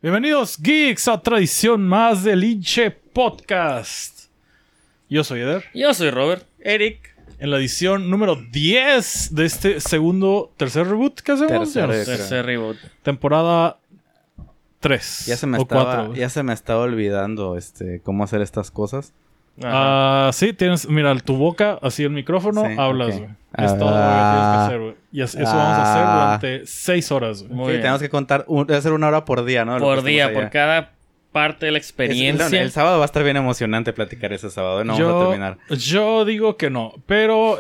Bienvenidos, geeks, a otra edición más del Hinche Podcast. Yo soy Eder. Yo soy Robert. Eric. En la edición número 10 de este tercer reboot que hacemos. Tercer reboot. Temporada 3 Ya se me o estaba 4. Ya se me estaba olvidando cómo hacer estas cosas. Sí, tienes, mira, tu boca, así el micrófono, Sí, hablas, ok. güey. Es todo lo que tienes que hacer, güey. Y eso vamos a hacer durante 6 horas, güey. Muy Sí, bien. tenemos que contar, hacer 1 hora por día, ¿no? Lo Por que día, estamos por allá. cada parte de la experiencia. El sábado va a estar bien emocionante platicar ese sábado. No vamos a terminar. Yo digo que no, pero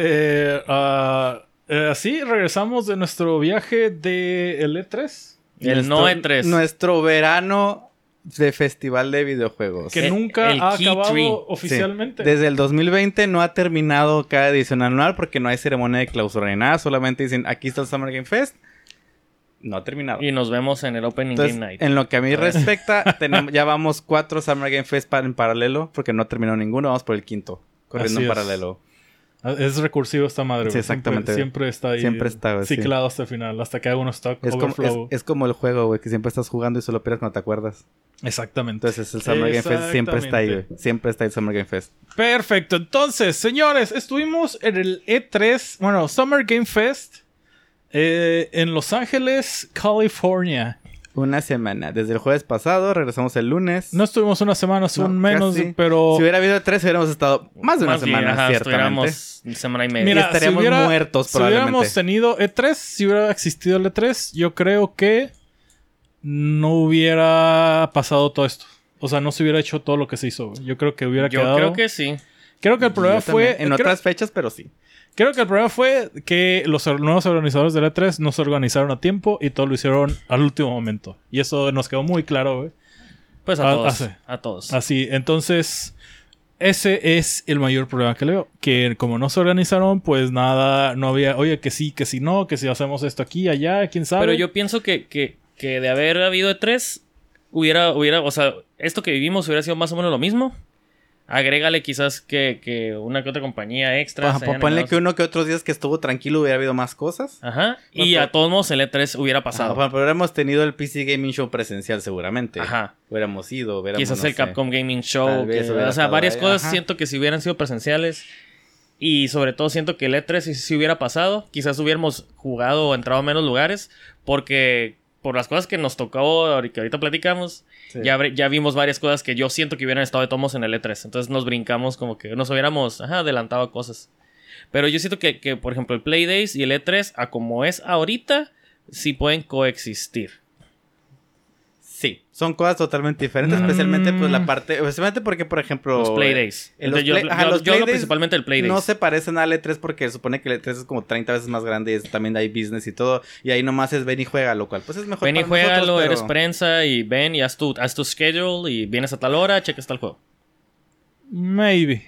así regresamos de nuestro viaje de el E3. El no E3. Nuestro verano de festival de videojuegos. Que nunca el ha Key acabado Tree. oficialmente. Sí. Desde el 2020 no ha terminado cada edición anual porque no hay ceremonia de clausura ni nada. Solamente dicen, aquí está el Summer Game Fest. No ha terminado. Y nos vemos en el Opening Entonces, Game Night. en lo que a mí respecta, ya vamos 4 Summer Game Fest en paralelo, porque no ha terminado ninguno, vamos por el quinto, corriendo Así en es. paralelo. Es recursivo esta madre, Sí, güey. exactamente. Siempre está ahí. Siempre está, güey, sí. ciclado hasta el final, hasta que haga un stock overflow. Es como el juego, güey, que siempre estás jugando y solo pierdes cuando te acuerdas. Exactamente. Entonces el Summer Game Fest siempre está ahí, güey. Siempre está el Summer Game Fest. Perfecto. Entonces, señores, estuvimos en el E3, bueno, Summer Game Fest, en Los Ángeles, California. Una semana. Desde el jueves pasado, regresamos el lunes. No estuvimos una semana, son No, menos, casi. pero... Si hubiera habido 3, hubiéramos estado más de una Más bien, semana, ajá, ciertamente. estuviéramos semana y media. Mira, estaríamos muertos, si hubiéramos probablemente. tenido E3, si hubiera existido el E3, yo creo que no hubiera pasado todo esto. O sea, no se hubiera hecho todo lo que se hizo, güey. Yo creo que hubiera Yo quedado... creo que sí. Creo que el problema Yo fue... también. En otras fechas, pero sí. Creo que el problema fue que los nuevos organizadores del E3 no se organizaron a tiempo y todo lo hicieron al último momento. Y eso nos quedó muy claro, güey. Pues a todos. sí. A todos. Así, entonces... Ese es el mayor problema que le veo. Que como no se organizaron, pues nada, no había... Oye, que sí, que si no, que si hacemos esto aquí, allá, quién sabe. Pero yo pienso que de haber habido E3, hubiera... O sea, esto que vivimos hubiera sido más o menos lo mismo. Agrégale quizás que una que otra compañía extra. se hayan Ponle animado. que uno que otros días que estuvo tranquilo hubiera habido más cosas. Ajá. No, Y pero- a todos modos el E3 hubiera pasado. Pero hubiéramos tenido el PC Gaming Show presencial seguramente. Ajá. Hubiéramos ido, Quizás no el sé. Capcom Gaming Show. Tal vez hubiera O sea, estado varias ahí, cosas ajá. siento que si hubieran sido presenciales. Y sobre todo siento que el E3 si hubiera pasado, quizás hubiéramos jugado o entrado a menos lugares. Porque por las cosas que nos tocó, que ahorita platicamos, Sí. ya vimos varias cosas que yo siento que hubieran estado de tomos en el E3. Entonces nos brincamos como que nos hubiéramos adelantado a cosas. Pero yo siento que, por ejemplo, el Play Days y el E3, a como es ahorita, sí pueden coexistir. Sí, son cosas totalmente diferentes, especialmente pues la parte, especialmente porque por ejemplo Los Play Days. los Entonces, Play- ajá, los yo Play hablo Days principalmente del Play Days. no se parecen al E3 porque se supone que el E3 es como 30 veces más grande y también hay business y todo, y ahí nomás es ven y juega, lo cual pues es mejor Ven y para nosotros, juégalo, pero- eres prensa y ven y haz tu schedule y vienes a tal hora, checas tal juego. Maybe.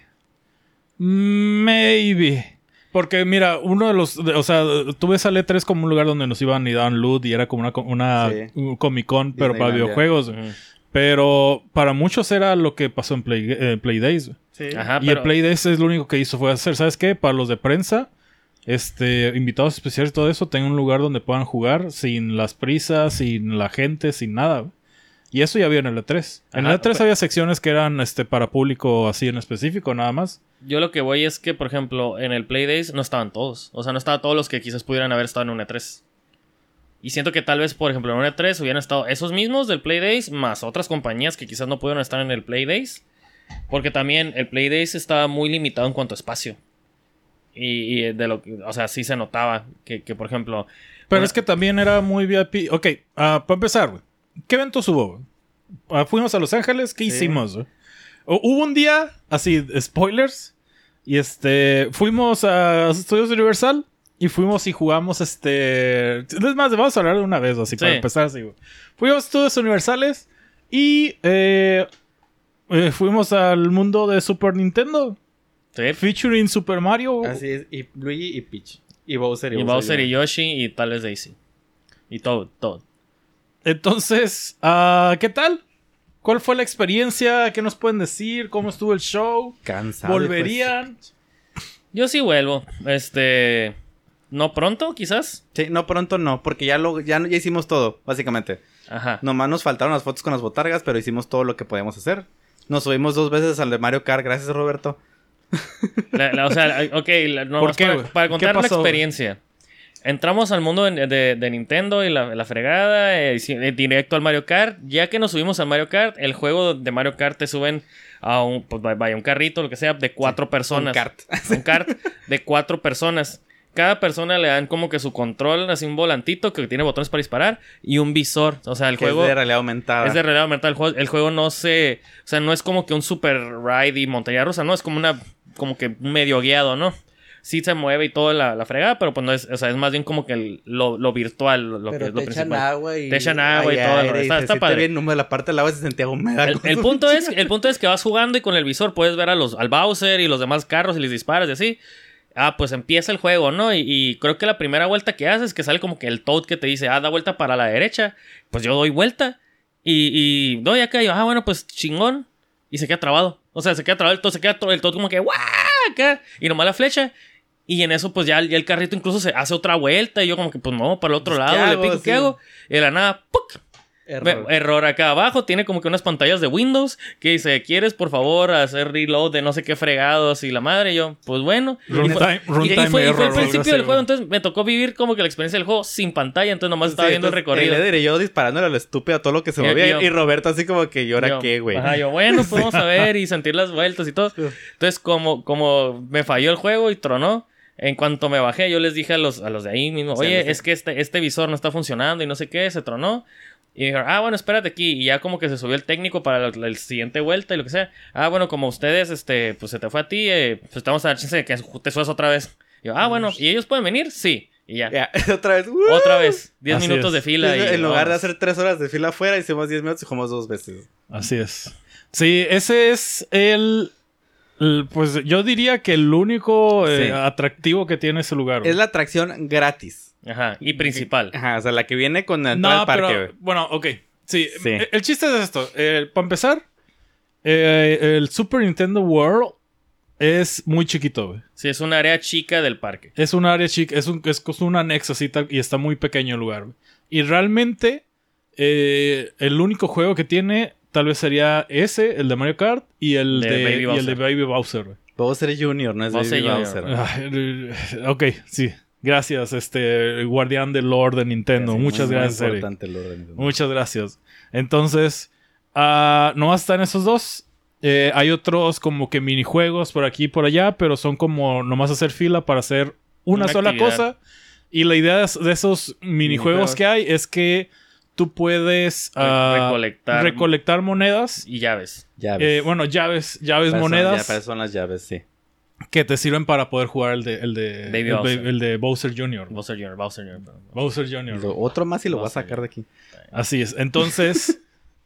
Porque mira, uno de los... o sea, tú ves al E3 como un lugar donde nos iban y daban loot y era como una Sí. un Comic Con, pero para Disneylandia. videojuegos. Ujú. Pero para muchos era lo que pasó en Play Days. Güey. Sí. Ajá, Y pero el Play Days es lo único que hizo fue hacer, ¿sabes qué? Para los de prensa, invitados especiales y todo eso, tengan un lugar donde puedan jugar sin las prisas, sin la gente, sin nada. Güey. Y eso ya había en el E3. En Ajá, el E3 pero- había secciones que eran para público así en específico, nada más. yo lo que voy es que, por ejemplo, en el Play Days no estaban todos. O sea, no estaban todos los que quizás pudieran haber estado en un E3. Y siento que tal vez, por ejemplo, en un E3 hubieran estado esos mismos del Play Days, más otras compañías que quizás no pudieron estar en el Play Days. Porque también el Play Days estaba muy limitado en cuanto a espacio. Y de lo que, o sea, sí se notaba que por ejemplo... Pero una- es que también era muy VIP. Ok, para empezar, güey. ¿Qué eventos hubo? Güey? Fuimos a Los Ángeles, ¿qué hicimos? Güey? Hubo un día, así, spoilers. Y fuimos a Estudios Universal. Y fuimos y jugamos Es más, vamos a hablar de una vez, así, para Sí. empezar así, güey. Fuimos a Estudios Universales. Y fuimos al mundo de Super Nintendo. Sí, Featuring Super Mario. Así es, y Luigi y Peach y Bowser y Bowser y Yoshi y tal vez Daisy. Y todo. Entonces, ¿qué tal? ¿Cuál fue la experiencia? ¿Qué nos pueden decir? ¿Cómo estuvo el show? Cansado. ¿Volverían? Yo sí vuelvo. No pronto, quizás. Sí, no, pronto no, porque ya hicimos todo, básicamente. Ajá. Nomás nos faltaron las fotos con las botargas, pero hicimos todo lo que podíamos hacer. Nos subimos 2 veces al de Mario Kart. Gracias, Roberto. O sea, ok, ¿Por qué, güey? para contar ¿Qué la pasó, experiencia. Entramos al mundo de Nintendo y la fregada, directo al Mario Kart. Ya que nos subimos al Mario Kart, el juego de Mario Kart te suben a un carrito, lo que sea, de 4 personas. Un kart de 4 personas. Cada persona le dan como que su control, así un volantito que tiene botones para disparar y un visor. O sea, el juego es de realidad aumentada. Es de realidad aumentada. El juego no se... O sea, no es como que un super ride y montaña rusa, ¿no? Es como que medio guiado, ¿no? Sí se mueve y todo la fregada, pero pues no es... O sea, es más bien como que lo virtual, lo Pero que es lo te principal. echan agua y... Te echan agua y todo. Está padre. Bien, número de la parte del agua se sentía húmeda. El punto es que vas jugando y con el visor puedes ver al Bowser y los demás carros y les disparas y así. Pues empieza el juego, ¿no? Y creo que la primera vuelta que haces, que sale como que el Toad que te dice, da vuelta para la derecha. Pues yo doy vuelta. Y doy acá y yo, bueno, pues chingón. Y se queda trabado. O sea, se queda trabado el Toad como que, ¡guau! Acá. Y nomás la flecha. Y en eso, pues ya el carrito incluso se hace otra vuelta. Y yo como que, pues no, para el otro lado. Le pico, ¿qué hago? Y de la nada, ¡puc! Error acá abajo. Tiene como que unas pantallas de Windows que dice, ¿quieres por favor hacer reload de no sé qué fregados? Y la madre, y yo, pues bueno. Y fue el principio del juego. Entonces me tocó vivir como que la experiencia del juego sin pantalla. Entonces nomás estaba viendo el recorrido. Y yo disparándole a lo estúpido a todo lo que se movía. Y Roberto así como que llora qué, güey. Ajá, yo, bueno, pues vamos a ver y sentir las vueltas y todo. Entonces como me falló el juego y tronó. En cuanto me bajé, yo les dije a los de ahí mismo, oye, es que este visor no está funcionando y no sé qué, se tronó. Y me dijeron, bueno, espérate aquí. Y ya como que se subió el técnico para la siguiente vuelta y lo que sea. Bueno, como ustedes, pues se te fue a ti, pues te vamos a dar chance de que te subas otra vez. Y yo, bueno, ¿y ellos pueden venir? Sí. Y ya. Otra vez. Otra vez. 10 minutos de fila. Sí, en lugar de hacer 3 horas de fila afuera, hicimos 10 minutos y jugamos 2 veces. Así es. Sí, ese es pues yo diría que el único atractivo que tiene ese lugar. Es la atracción gratis. Ajá, y principal. Ajá, o sea, la que viene con el parque. Pero, bueno, ok. Sí. El chiste es esto. Para empezar, el Super Nintendo World es muy chiquito, güey. Sí, es un área chica del parque. Es un área chica, es un anexo así y está muy pequeño el lugar, güey. Y realmente, el único juego que tiene tal vez sería ese, el de Mario Kart, y el de Baby Bowser, güey. Bowser Jr., no es Bowser Baby Bowser. Ok, sí. Gracias, guardián del lore de Nintendo. Muchas gracias, Eric. Muchas gracias. Entonces, nomás están esos dos. Hay otros como que minijuegos por aquí y por allá, pero son como nomás hacer fila para hacer una sola actividad. cosa. Y la idea de esos minijuegos que hay es que tú puedes recolectar monedas. Y llaves. Llaves. Monedas. Para eso son las llaves, sí. Que te sirven para poder jugar el de Bowser Jr. Bowser Jr. Otro más y lo voy a sacar de aquí. Así es. Entonces,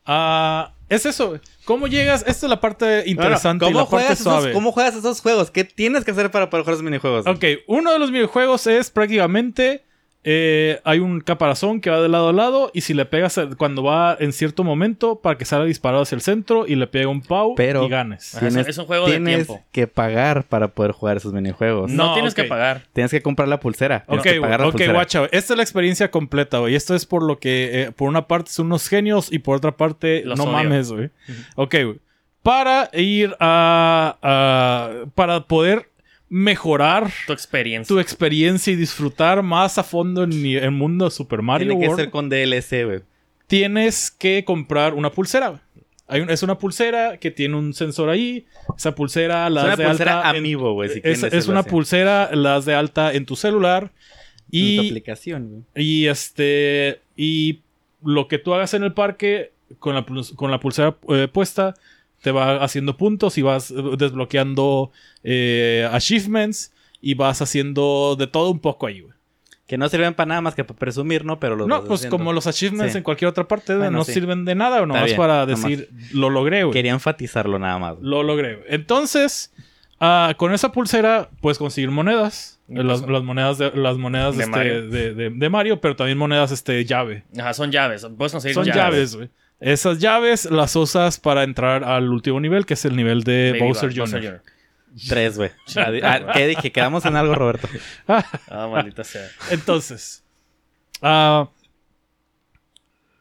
es eso. ¿Cómo llegas? Esta es la parte interesante y la parte suave. ¿Cómo juegas esos juegos? ¿Qué tienes que hacer para poder jugar esos minijuegos? Ok, uno de los minijuegos es prácticamente... hay un caparazón que va de lado a lado y si le pegas cuando va en cierto momento para que salga disparado hacia el centro y le pega un pau y ganes. Es un juego de tiempo. Tienes que pagar para poder jugar esos minijuegos. No tienes que pagar. Tienes que comprar la pulsera. Ok, guacha. Esta es la experiencia completa, güey. Esto es por lo que por una parte son unos genios y por otra parte los no odio. mames, güey. Ok, güey. Para ir para poder mejorar tu experiencia y disfrutar más a fondo en el mundo de Super Mario World. Tiene que World, ser con DLC, güey. Tienes que comprar una pulsera, güey. Es una pulsera que tiene un sensor ahí. Esa pulsera la das de alta. Es una pulsera amiibo, güey. Si es una pulsera, la das de alta en tu celular. Y en tu aplicación, güey. Y lo que tú hagas en el parque con la pulsera puesta te va haciendo puntos y vas desbloqueando achievements y vas haciendo de todo un poco ahí, güey. Que no sirven para nada más que para presumir, ¿no? Pero no, pues haciendo. Como los achievements en cualquier otra parte, no sirven de nada, o nomás para decir, lo logré, güey. Quería enfatizarlo nada más. Lo logré, güey. Entonces, con esa pulsera puedes conseguir monedas. Las monedas de Mario, pero también monedas llave. Ajá, son llaves. Puedes conseguir son llaves, güey. Esas llaves las usas para entrar al último nivel, que es el nivel de Bowser Jr. 3, güey. ¿Qué dije? Quedamos en algo, Roberto. Maldita sea. Entonces,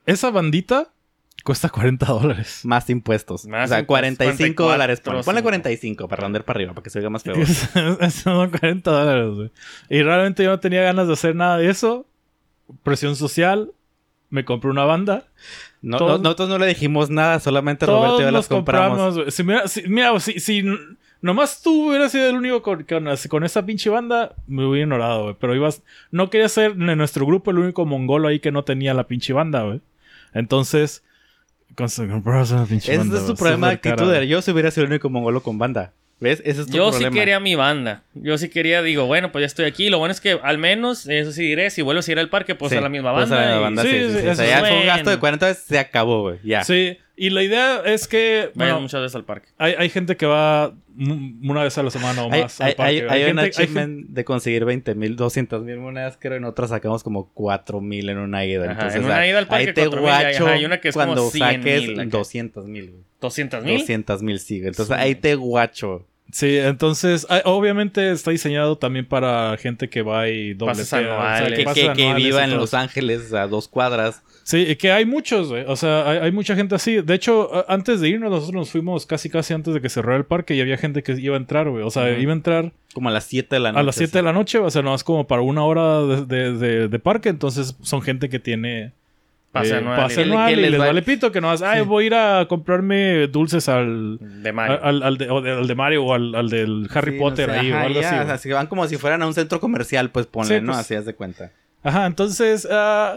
esa bandita cuesta $40. Más impuestos. Más o sea, impuestos, $45. Ponle 45. 45 para rondar para arriba, para que se oiga más feo. Son $40, güey. Y realmente yo no tenía ganas de hacer nada de eso. Presión social. Me compré una banda. Nosotros no le dijimos nada, solamente Roberto y yo las compramos. Güey. Si nomás tú hubieras sido el único con esa pinche banda, me hubiera ignorado, güey. Pero no quería ser en nuestro grupo el único mongolo ahí que no tenía la pinche banda, güey. Entonces, compramos una pinche banda. Ese es tu problema de actitud. Yo si hubiera sido el único mongolo con banda. ¿Ves? Ese es tu problema. Yo sí quería mi banda. Yo sí quería, digo, bueno, pues ya estoy aquí. Lo bueno es que al menos, eso sí diré, si vuelves a ir al parque, pues a la misma banda. A la misma banda, sí. O sea, ya fue un gasto de $40, se acabó, güey. Ya. Sí, y la idea es que... Vayan muchas veces al parque. Hay gente que va una vez a la semana o más al parque. Hay un achievement de conseguir 20,000, 200,000 monedas, creo. Y nosotros sacamos como 4,000 en una ida. Ajá, Entonces, en una ida al parque, ahí te 4,000, guacho hay una que es cuando como 100,000, saques 200,000, güey. ¿200,000? 200,000, sí. Entonces, ahí te guacho. Sí, entonces, obviamente está diseñado también para gente que va y Pases anuales. Que viva en Los Ángeles a 2 cuadras. Sí, que hay muchos, güey. O sea, hay mucha gente así. De hecho, antes de irnos, nosotros nos fuimos casi antes de que cerrara el parque y había gente que iba a entrar, güey. O sea, iba a entrar... Como a las 7 de la noche. A las 7 de la noche, o sea, no es como para una hora de parque. Entonces, son gente que tiene... Pase anual y les vale pito que no vas, voy a ir a comprarme dulces al de Mario, al de Mario o al del Harry Potter, no sé, ahí o algo así. Así van como si fueran a un centro comercial, pues ponle, sí, ¿no? Pues, así haz de cuenta. Ajá, entonces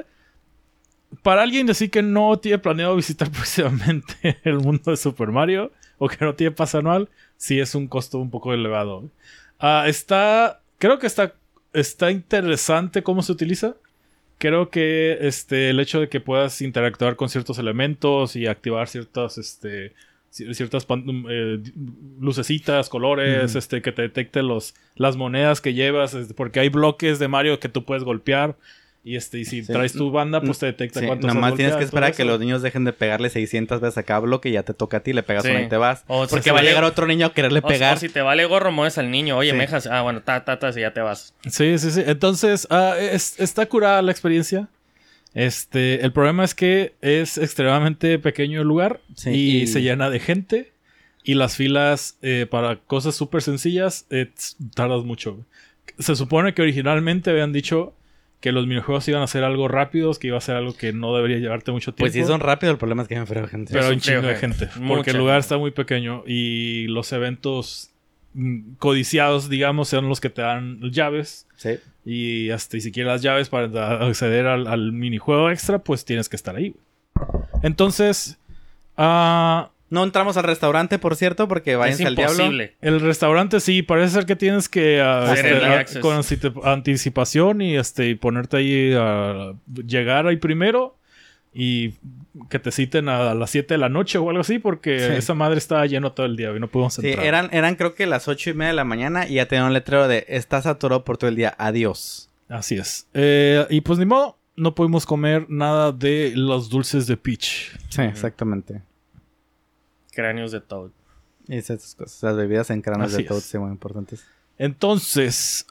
para alguien decir que no tiene planeado visitar próximamente el mundo de Super Mario o que no tiene pase anual, sí es un costo un poco elevado. Creo que está interesante cómo se utiliza. Creo que el hecho de que puedas interactuar con ciertos elementos y activar ciertas lucecitas, colores, que te detecte las monedas que llevas, porque hay bloques de Mario que tú puedes golpear y si traes tu banda, pues te detecta cuántos has nomás golpeado. Tienes que esperar a que los niños dejen de pegarle 600 veces a cada bloque y ya te toca a ti, le pegas una y te vas. Porque va a llegar otro niño a quererle pegar. O si te vale gorro, mueves al niño. Oye, me dejas... bueno, y ya te vas. Sí. Entonces, está curada la experiencia. El problema es que es extremadamente pequeño el lugar y se llena de gente y las filas para cosas súper sencillas tardas mucho. Se supone que originalmente habían dicho que los minijuegos iban a ser algo rápidos, que iba a ser algo que no debería llevarte mucho tiempo. Pues sí son rápidos, el problema es que hay un gente. Pero hay un chingo de gente, porque el lugar está muy pequeño y los eventos codiciados, digamos, son los que te dan llaves. Sí. Y si quieres las llaves para acceder al minijuego extra, pues tienes que estar ahí. Entonces, no entramos al restaurante, por cierto, porque váyanse al diablo. El restaurante sí, parece ser que tienes que con anticipación y ponerte ahí a llegar ahí primero y que te citen a las 7 de la noche o algo así, porque esa madre estaba lleno todo el día y no pudimos entrar. Sí, eran creo que las 8:30 de la mañana y ya tenían un letrero de estás saturado por todo el día, adiós. Así es. Y pues ni modo, no pudimos comer nada de los dulces de Peach. Sí, exactamente. Cráneos de Toad. Y esas cosas, las bebidas en cráneos de Toad son muy importantes. Entonces,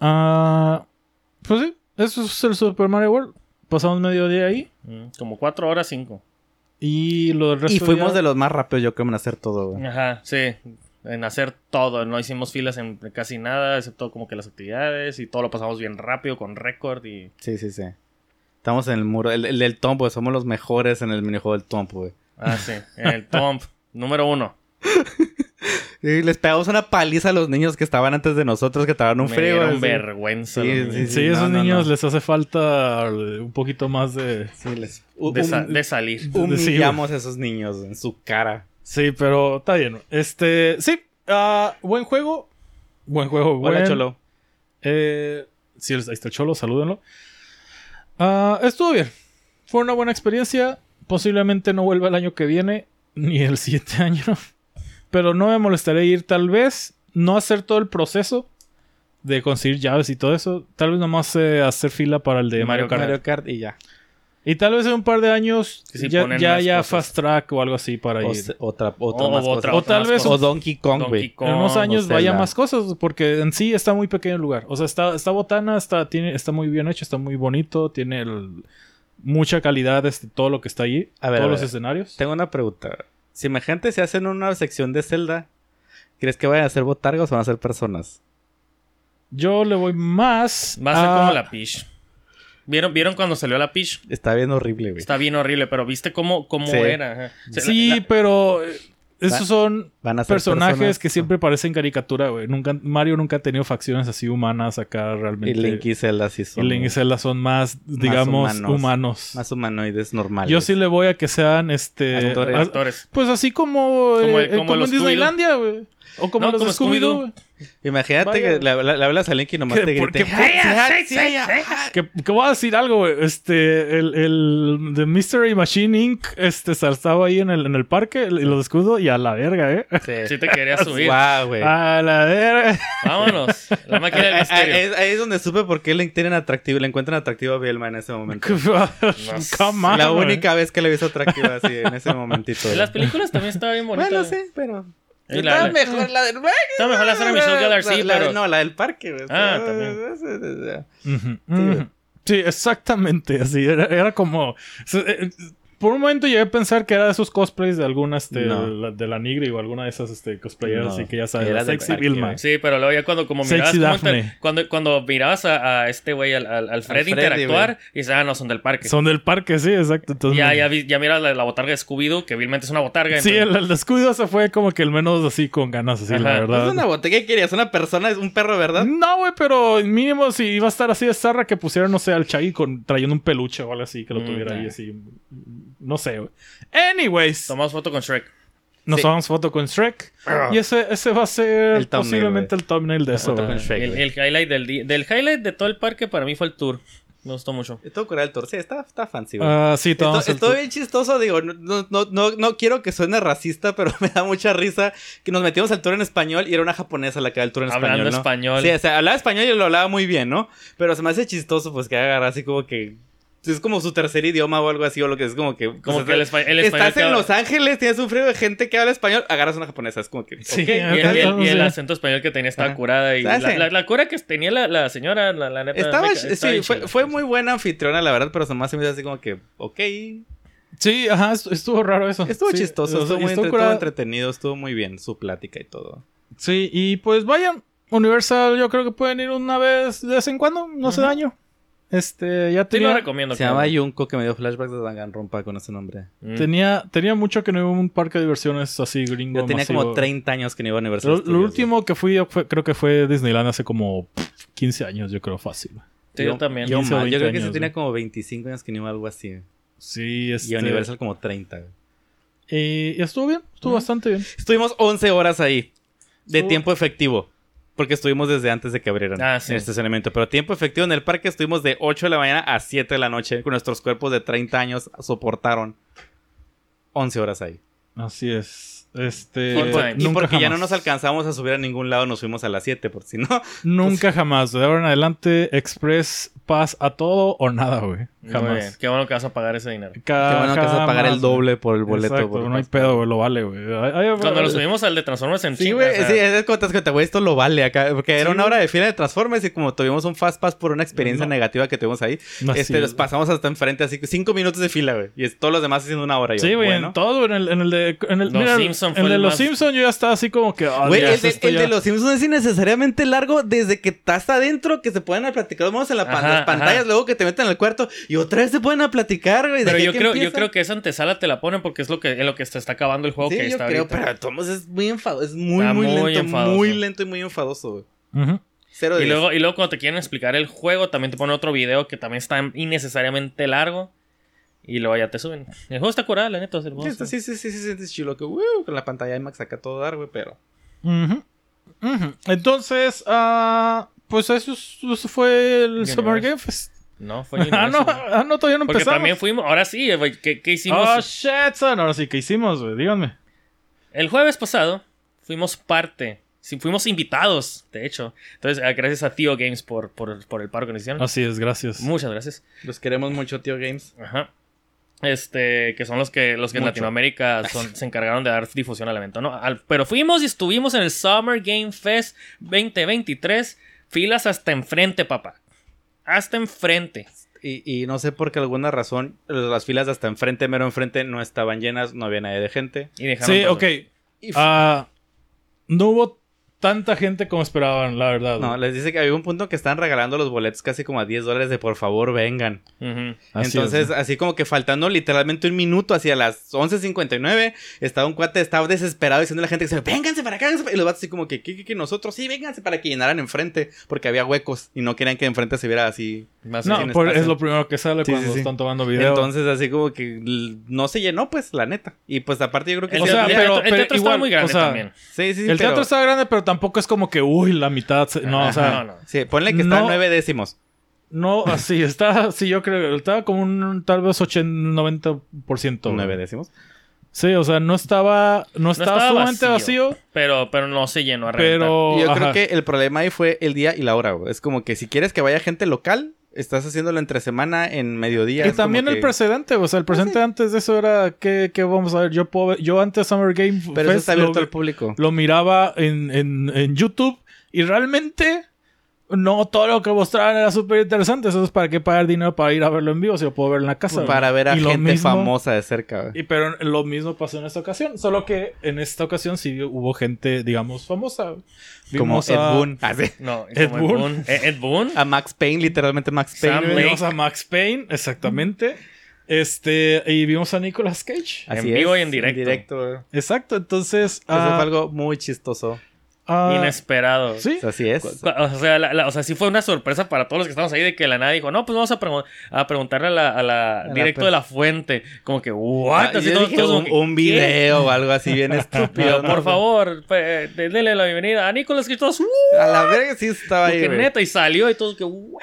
pues sí, eso es el Super Mario World. Pasamos medio día ahí. Como 4 horas, 5. Y lo del resto. Y fuimos de los más rápidos, yo creo, en hacer todo, güey. Ajá, sí. En hacer todo. No hicimos filas en casi nada, excepto como que las actividades. Y todo lo pasamos bien rápido, con récord y... Sí. Estamos en el muro. El del Tomb, güey. Somos los mejores en el minijuego del Tomb, güey. Sí. En el Tomb. Número 1. Y les pegamos una paliza a los niños que estaban antes de nosotros, que estaban un frío. Me dieron vergüenza. Sí, esos niños les hace falta un poquito más de... de salir. Humillamos a esos niños en su cara. Sí, pero está bien. Sí, buen juego. Hola, Cholo. Sí, ahí está el Cholo, salúdenlo. Estuvo bien. Fue una buena experiencia. Posiblemente no vuelva el año que viene, ni el siguiente año. Pero no me molestaré ir, tal vez, no hacer todo el proceso de conseguir llaves y todo eso. Tal vez nomás hacer fila para el de Mario Kart y ya. Y tal vez en un par de años ya Fast Track o algo así para ir. O tal vez Donkey Kong, güey. En unos años vaya más cosas, porque en sí está muy pequeño el lugar. O sea, está botana, está muy bien hecho, está muy bonito, tiene mucha calidad todo lo que está allí. A ver, todos a los ver. escenarios. Tengo una pregunta. Si imagínate se hacen una sección de Zelda, ¿crees que vayan a ser botargas o van a ser personas? Yo le voy más Va a ser como la Peach. ¿Vieron cuando salió la Peach? Está bien horrible, güey. Está bien horrible, pero ¿viste cómo Sí. era? Ajá. O sea, Sí, pero esos son Van a ser personajes personas, que siempre parecen caricatura, güey. Mario nunca ha tenido facciones así humanas acá Y realmente. Link y Zelda sí son Y Link y Zelda son más, digamos, humanos. más humanoides normales. Yo sí le voy a que sean Actores. actores. pues así como Como en los Disneylandia, güey. O como No, los de como Scooby-Doo, Scooby-Doo. güey. Imagínate Vaya. que le hablas a Link y nomás ¿Qué? te ¿Por grite. qué? Que voy a decir algo, güey. El de Mystery Machine Inc. Estaba ahí en el parque y lo descuido y a la verga, Sí te quería subir. Wow, güey. A la verga. Vámonos. La máquina del misterio. Ahí es donde supe por qué le encuentran atractivo a Vilma en ese momento. Come on, La güey. única vez que le he visto atractiva así en ese momentito. En las películas también estaba bien bonita. Bueno, sí, pero... Y Estaba la- mejor la del... Está mejor la Sarah Michelle Gellar, sí, pero... No, la del parque, güey. Ah, también. Ujú, güey. ujú. Sí, exactamente. Así era como. Por un momento llegué a pensar que era de esos cosplays de alguna No. de la Nigri o alguna de esas cosplayeras, No. así que ya sabes, Era la del sexy parque, Vilma. güey. Sí, pero luego ya cuando como Sexy mirabas Daphne. cuando mirabas a este güey, al Fred Freddy, interactuar, güey. y dices, no, son del parque. Son del parque, sí, exacto. Entonces, Ya miras la botarga de Scooby-Doo, que vilmente es una botarga. sí, entonces- el descuido se fue como que el menos así con ganas, así, la Ajá. verdad. Es una botella. ¿Qué querías? ¿Una persona? ¿Es un perro, verdad? No, güey, pero mínimo si iba a estar así de zarra que pusieran, no sé, al Chaggy trayendo un peluche o algo así, que lo tuviera ahí así. No sé, güey. Anyways, Tomamos foto con Shrek. nos Sí. tomamos foto con Shrek. Y ese va a ser El thumbnail, posiblemente güey. el thumbnail de eso, Foto güey. con Shrek, El güey. highlight del highlight de todo el parque para mí fue el tour. Me gustó mucho. Estuvo curado el tour. Sí, está fancy, güey. Sí, tomamos el Estuvo bien chistoso, digo, no quiero que suene racista, pero me da mucha risa que nos metimos al tour en español y era una japonesa la que daba el tour en Hablando español, ¿no? español. Sí, o sea, hablaba español y lo hablaba muy bien, ¿no? Pero se me hace chistoso, pues, que agarra así como que... Es como su tercer idioma o algo así, o lo que es como que... Como o sea, que el español estás que en habla- Los Ángeles, tienes un frío de gente que habla español, agarras una japonesa, es como que... Sí, ok, Y ok. el Sí. acento español que tenía estaba Ajá. curada. Y Ah, sí. la cura que tenía la señora, la neta. Estaba, estaba bien sí, chila. fue muy buena anfitriona, la verdad, pero además se me hizo así como que, ok. Sí, ajá, estuvo raro eso. Estuvo Sí, chistoso, o sea, estuvo muy estuvo estuvo curado. entretenido, estuvo muy bien su plática y todo. Sí, y pues vayan. Universal, yo creo que pueden ir una vez de vez en cuando, no hace daño. Ya Sí lo tenía, recomiendo. Se llama Junko, que me dio flashbacks de Danganronpa con ese nombre. tenía mucho que no iba a un parque de diversiones así gringo. Yo tenía masivo. como 30 años que no iba a Universal Lo Studios, último que fui, creo que fue Disneyland hace como 15 años, yo creo, fácil. Sí, yo también. Yo, 15 o más, yo 20 creo que sí años, tenía güey. como 25 años que no iba a algo así. Sí, Y a Universal como 30. güey. Y estuvo bien, estuvo bastante bien. Estuvimos 11 horas ahí. De Estuvo- tiempo efectivo. Porque estuvimos desde antes de que abrieran Ah, sí. el estacionamiento. Pero tiempo efectivo en el parque estuvimos de 8 de la mañana a 7 de la noche. Con nuestros cuerpos de 30 años soportaron 11 horas ahí. Así es. Full time. Y porque ya no jamás. nos alcanzamos a subir a ningún lado, nos fuimos a las 7. Por si no, Nunca jamás. De ahora en adelante, Express Pass a todo o nada, güey. Muy Jamás. bien. Qué bueno que vas a pagar ese dinero. qué bueno que vas a pagar el doble por el boleto. Exacto, por- no hay pedo, güey. Lo vale, güey. Cuando lo subimos al de Transformers en Sí, chinga, güey, o sea, sí, es como te das cuenta, güey, esto lo vale acá. Porque era Sí, una güey. hora de fila de Transformers y como tuvimos un Fast Pass por una experiencia No. negativa que tuvimos ahí, Así los es. pasamos hasta enfrente, así que 5 minutos de fila, güey. Y todos los demás haciendo una hora. Yo, Sí, güey, bueno. en todo, en el de... Los mira, Simpson fue en el de el los más- Simpsons yo ya estaba así como que... ah, Güey, Dios, esto el ya- de los Simpsons es innecesariamente largo desde que estás adentro, que se pueden a platicar los monos en Ajá, las pantallas, ajá. luego que te meten al cuarto y otra vez se pueden a platicar, güey. Pero ¿de yo qué creo, empieza? yo creo que esa antesala te la ponen porque es en lo que se está acabando el juego Sí, que yo está creo, ahorita. pero Tomás es muy enfadoso, es muy, Está muy muy lento, enfadoso. muy lento y muy enfadoso, güey. Ujú. 0 de Y 10. luego cuando te quieren explicar el juego, también te ponen otro video que también está innecesariamente largo. Y luego ya te suben. El juego está curado, la neta. El juego está- Sí, sientes chilo que, con la pantalla IMAX acá todo dar, güey, pero... Ujú. Ujú. Entonces, pues eso fue el Universal. Summer Game Fest. No, fue No, Universal. no, todavía no Porque empezamos. también fuimos... Ahora sí, güey, ¿qué hicimos? Oh, shit, son. Ahora sí, ¿qué hicimos, güey? Díganme. El jueves pasado fuimos parte... Sí, fuimos invitados, de hecho. Entonces, gracias a Tío Games por el paro que nos hicieron. Así es, gracias. Muchas gracias. Los queremos mucho, tío Games. Ajá. Que son los que en Mucho. Latinoamérica se encargaron de dar difusión al evento, ¿no? Pero fuimos y estuvimos en el Summer Game Fest 2023. Filas hasta enfrente, papá. Hasta enfrente. Y no sé por qué alguna razón las filas hasta enfrente, mero enfrente, no estaban llenas, no había nadie de gente. Y dejaron Sí, pasar. ok. Y No hubo tanta gente como esperaban, la verdad. no, güey. les dice que había un punto que estaban regalando los boletos casi como a $10 de por favor vengan. Ujú. Así Entonces, es, así como que faltando literalmente un minuto hacia las 11:59, estaba un cuate, estaba desesperado diciendo a la gente que vénganse para acá, vénganse para-". Y los vatos así como que nosotros sí, vénganse para que llenaran enfrente, porque había huecos y no querían que enfrente se viera así. Más No, sin sin por- espacio. es lo primero que sale Sí, cuando sí, sí. están tomando video. Entonces, así como que no se llenó, pues, la neta. Y pues aparte yo creo que... El O sea, teatro- pero- el teatro pero estaba igual, muy grande o sea, también. Sí, sí, el pero- teatro está grande, pero tampoco es como que, uy, la mitad. No, o sea, No. Sí, ponle que está No. 9 décimos. no, así está. Sí, yo creo. Estaba como un tal vez 90%. 9 décimos. Sí, o sea, no estaba sumamente vacío. Pero no se llenó a reventar. Pero. Yo creo ajá. que el problema ahí fue el día y la hora, güey. Es como que si quieres que vaya gente local, estás haciéndolo entre semana en mediodía. Y Es como también el que- precedente, o sea, el precedente antes de eso era que vamos a ver, yo antes Summer Game Pero eso Fest está abierto al público. lo miraba en YouTube y realmente no todo lo que mostraban era súper interesante. Eso es para qué pagar dinero para ir a verlo en vivo si lo puedo ver en la casa. Para ver a Y lo gente mismo- famosa de cerca, güey. Pero lo mismo pasó en esta ocasión, solo que en esta ocasión sí hubo gente, digamos, famosa. Como Vimos Ed a- Boon. Ah, sí. No, Ed como Boon. Ed Boon. A Max Payne, literalmente Max Payne. Sam güey. Lake. Vimos a Max Payne, exactamente. Y vimos a Nicolas Cage. Así En vivo y en directo. güey. Exacto, entonces. Eso fue algo muy chistoso. Inesperado. Sí. Así es. O sea, o sea, sí fue una sorpresa para todos los que estamos ahí de que la nada dijo, no, pues vamos a preguntarle a la directo de la fuente. Como que, what? Ah, Así yo todos- dije todos como que, un ¿qué? video o algo así bien estúpido. Pero, ¿no? por favor, denle la bienvenida a Nicolas Cage. Todos, A la verga sí estaba ahí, que güey. neta, y salió y todos que, "What?".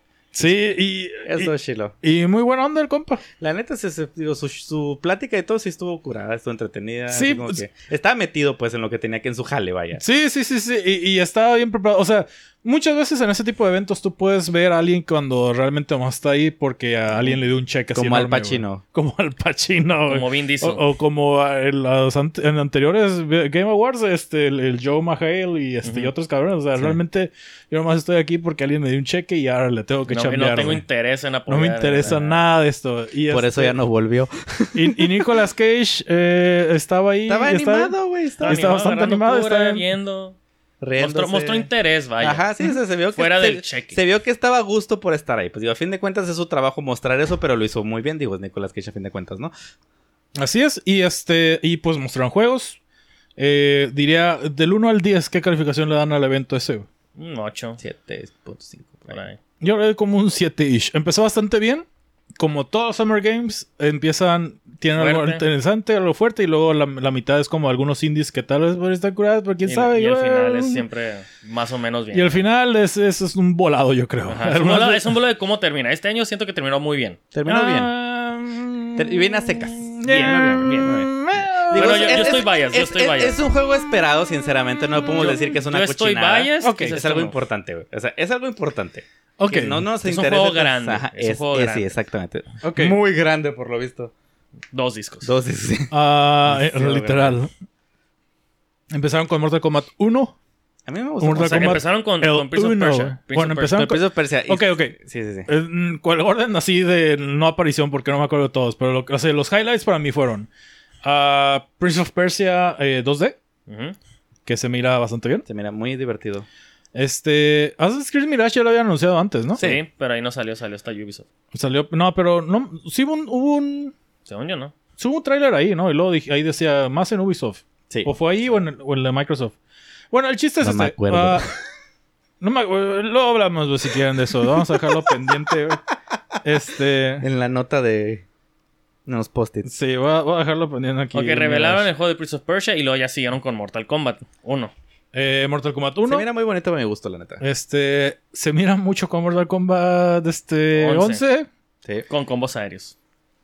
Sí, Eso es chilo. y muy buena onda el compa. La neta, digo, su plática y todo sí estuvo curada, estuvo entretenida. Sí, así como pues- que estaba metido pues en lo que tenía que en su jale, vaya. Sí. Y estaba bien preparado. O sea, muchas veces en ese tipo de eventos tú puedes ver a alguien cuando realmente más está ahí porque a alguien le dio un cheque así Como Al enorme, Pacino. güey. Como Al Pacino. güey. Como Vin Diesel. O como en anteriores Game Awards, el Joe McHale y otros cabrones. O sea, Sí. realmente yo nomás estoy aquí porque alguien me dio un cheque y ahora le tengo que No, chambear. no tengo güey. interés en apoyar. No me interesa nada de esto. Y Por eso ya no volvió. Y Nicolas Cage estaba ahí. Estaba y animado, güey. Está bastante agarrando animado, cura, está- viendo. riéndose. Mostró interés, vaya. Ajá, sí, se vio que Fuera del cheque. Se vio que estaba a gusto por estar ahí. Pues digo, a fin de cuentas es su trabajo mostrar eso, pero lo hizo muy bien, digo, es Nicolas Cage a fin de cuentas, ¿no? Así es. Y pues mostraron juegos. Diría, del 1 al 10, ¿qué calificación le dan al evento ese? güey? Un 8. 7.5 Por ahí. Yo le doy como un 7-ish. Empezó bastante bien. Como todos los Summer Games, tienen algo Fuerte. interesante, algo fuerte, y luego la mitad es como algunos indies que tal vez por estar curados, pero quién sabe. Y al güey. final es siempre más o menos bien. Y al final es un volado, yo creo. Ajá, es un vuelo de cómo termina. Este año siento que terminó muy bien. Terminó bien. bien. Y bien a secas. Bien. Digo, Bueno, yo estoy biased, yo estoy biased. Es un juego esperado, sinceramente. No podemos decir que es una Yo estoy cochinada. biased, Ok, quizás Es algo como- importante, güey. O sea, es algo importante. Ok. Que no nos Es un interesa. juego grande, Ajá, es un juego sí, grande. exactamente. Ok. Muy grande, por lo visto. 2 discos. Dos, sí. Literal. Empezaron con Mortal Kombat 1. A mí me gustó. Mortal O sea, Kombat empezaron con el Prince of 1. Persia. Bueno, Prince of Persia. empezaron El Prince of Persia. Ok. Sí. ¿Cuál orden así de no aparición? Porque no me acuerdo de todos. Pero los highlights para mí fueron Prince of Persia 2D, Ujú. que se mira bastante bien. Se mira muy divertido. Assassin's Creed Mirage ya lo habían anunciado antes, ¿no? Sí, pero ahí no salió hasta Ubisoft. Salió. No, pero no. Sí hubo un Según yo, ¿no? tráiler ahí, ¿no? Y luego ahí decía más en Ubisoft. Sí. ¿O fue ahí o en el de Microsoft? Bueno, el chiste es No me este. acuerdo. Luego hablamos, güey, si quieren de eso. Vamos a dejarlo pendiente, güey. En la nota de... En los post-its. Sí, voy a dejarlo pendiente aquí. Ok, revelaron el juego de Prince of Persia y luego ya siguieron con Mortal Kombat 1. Mortal Kombat Se 1. mira muy bonito, me gustó, la neta. Se mira mucho con Mortal Kombat 11. Sí. Con combos aéreos.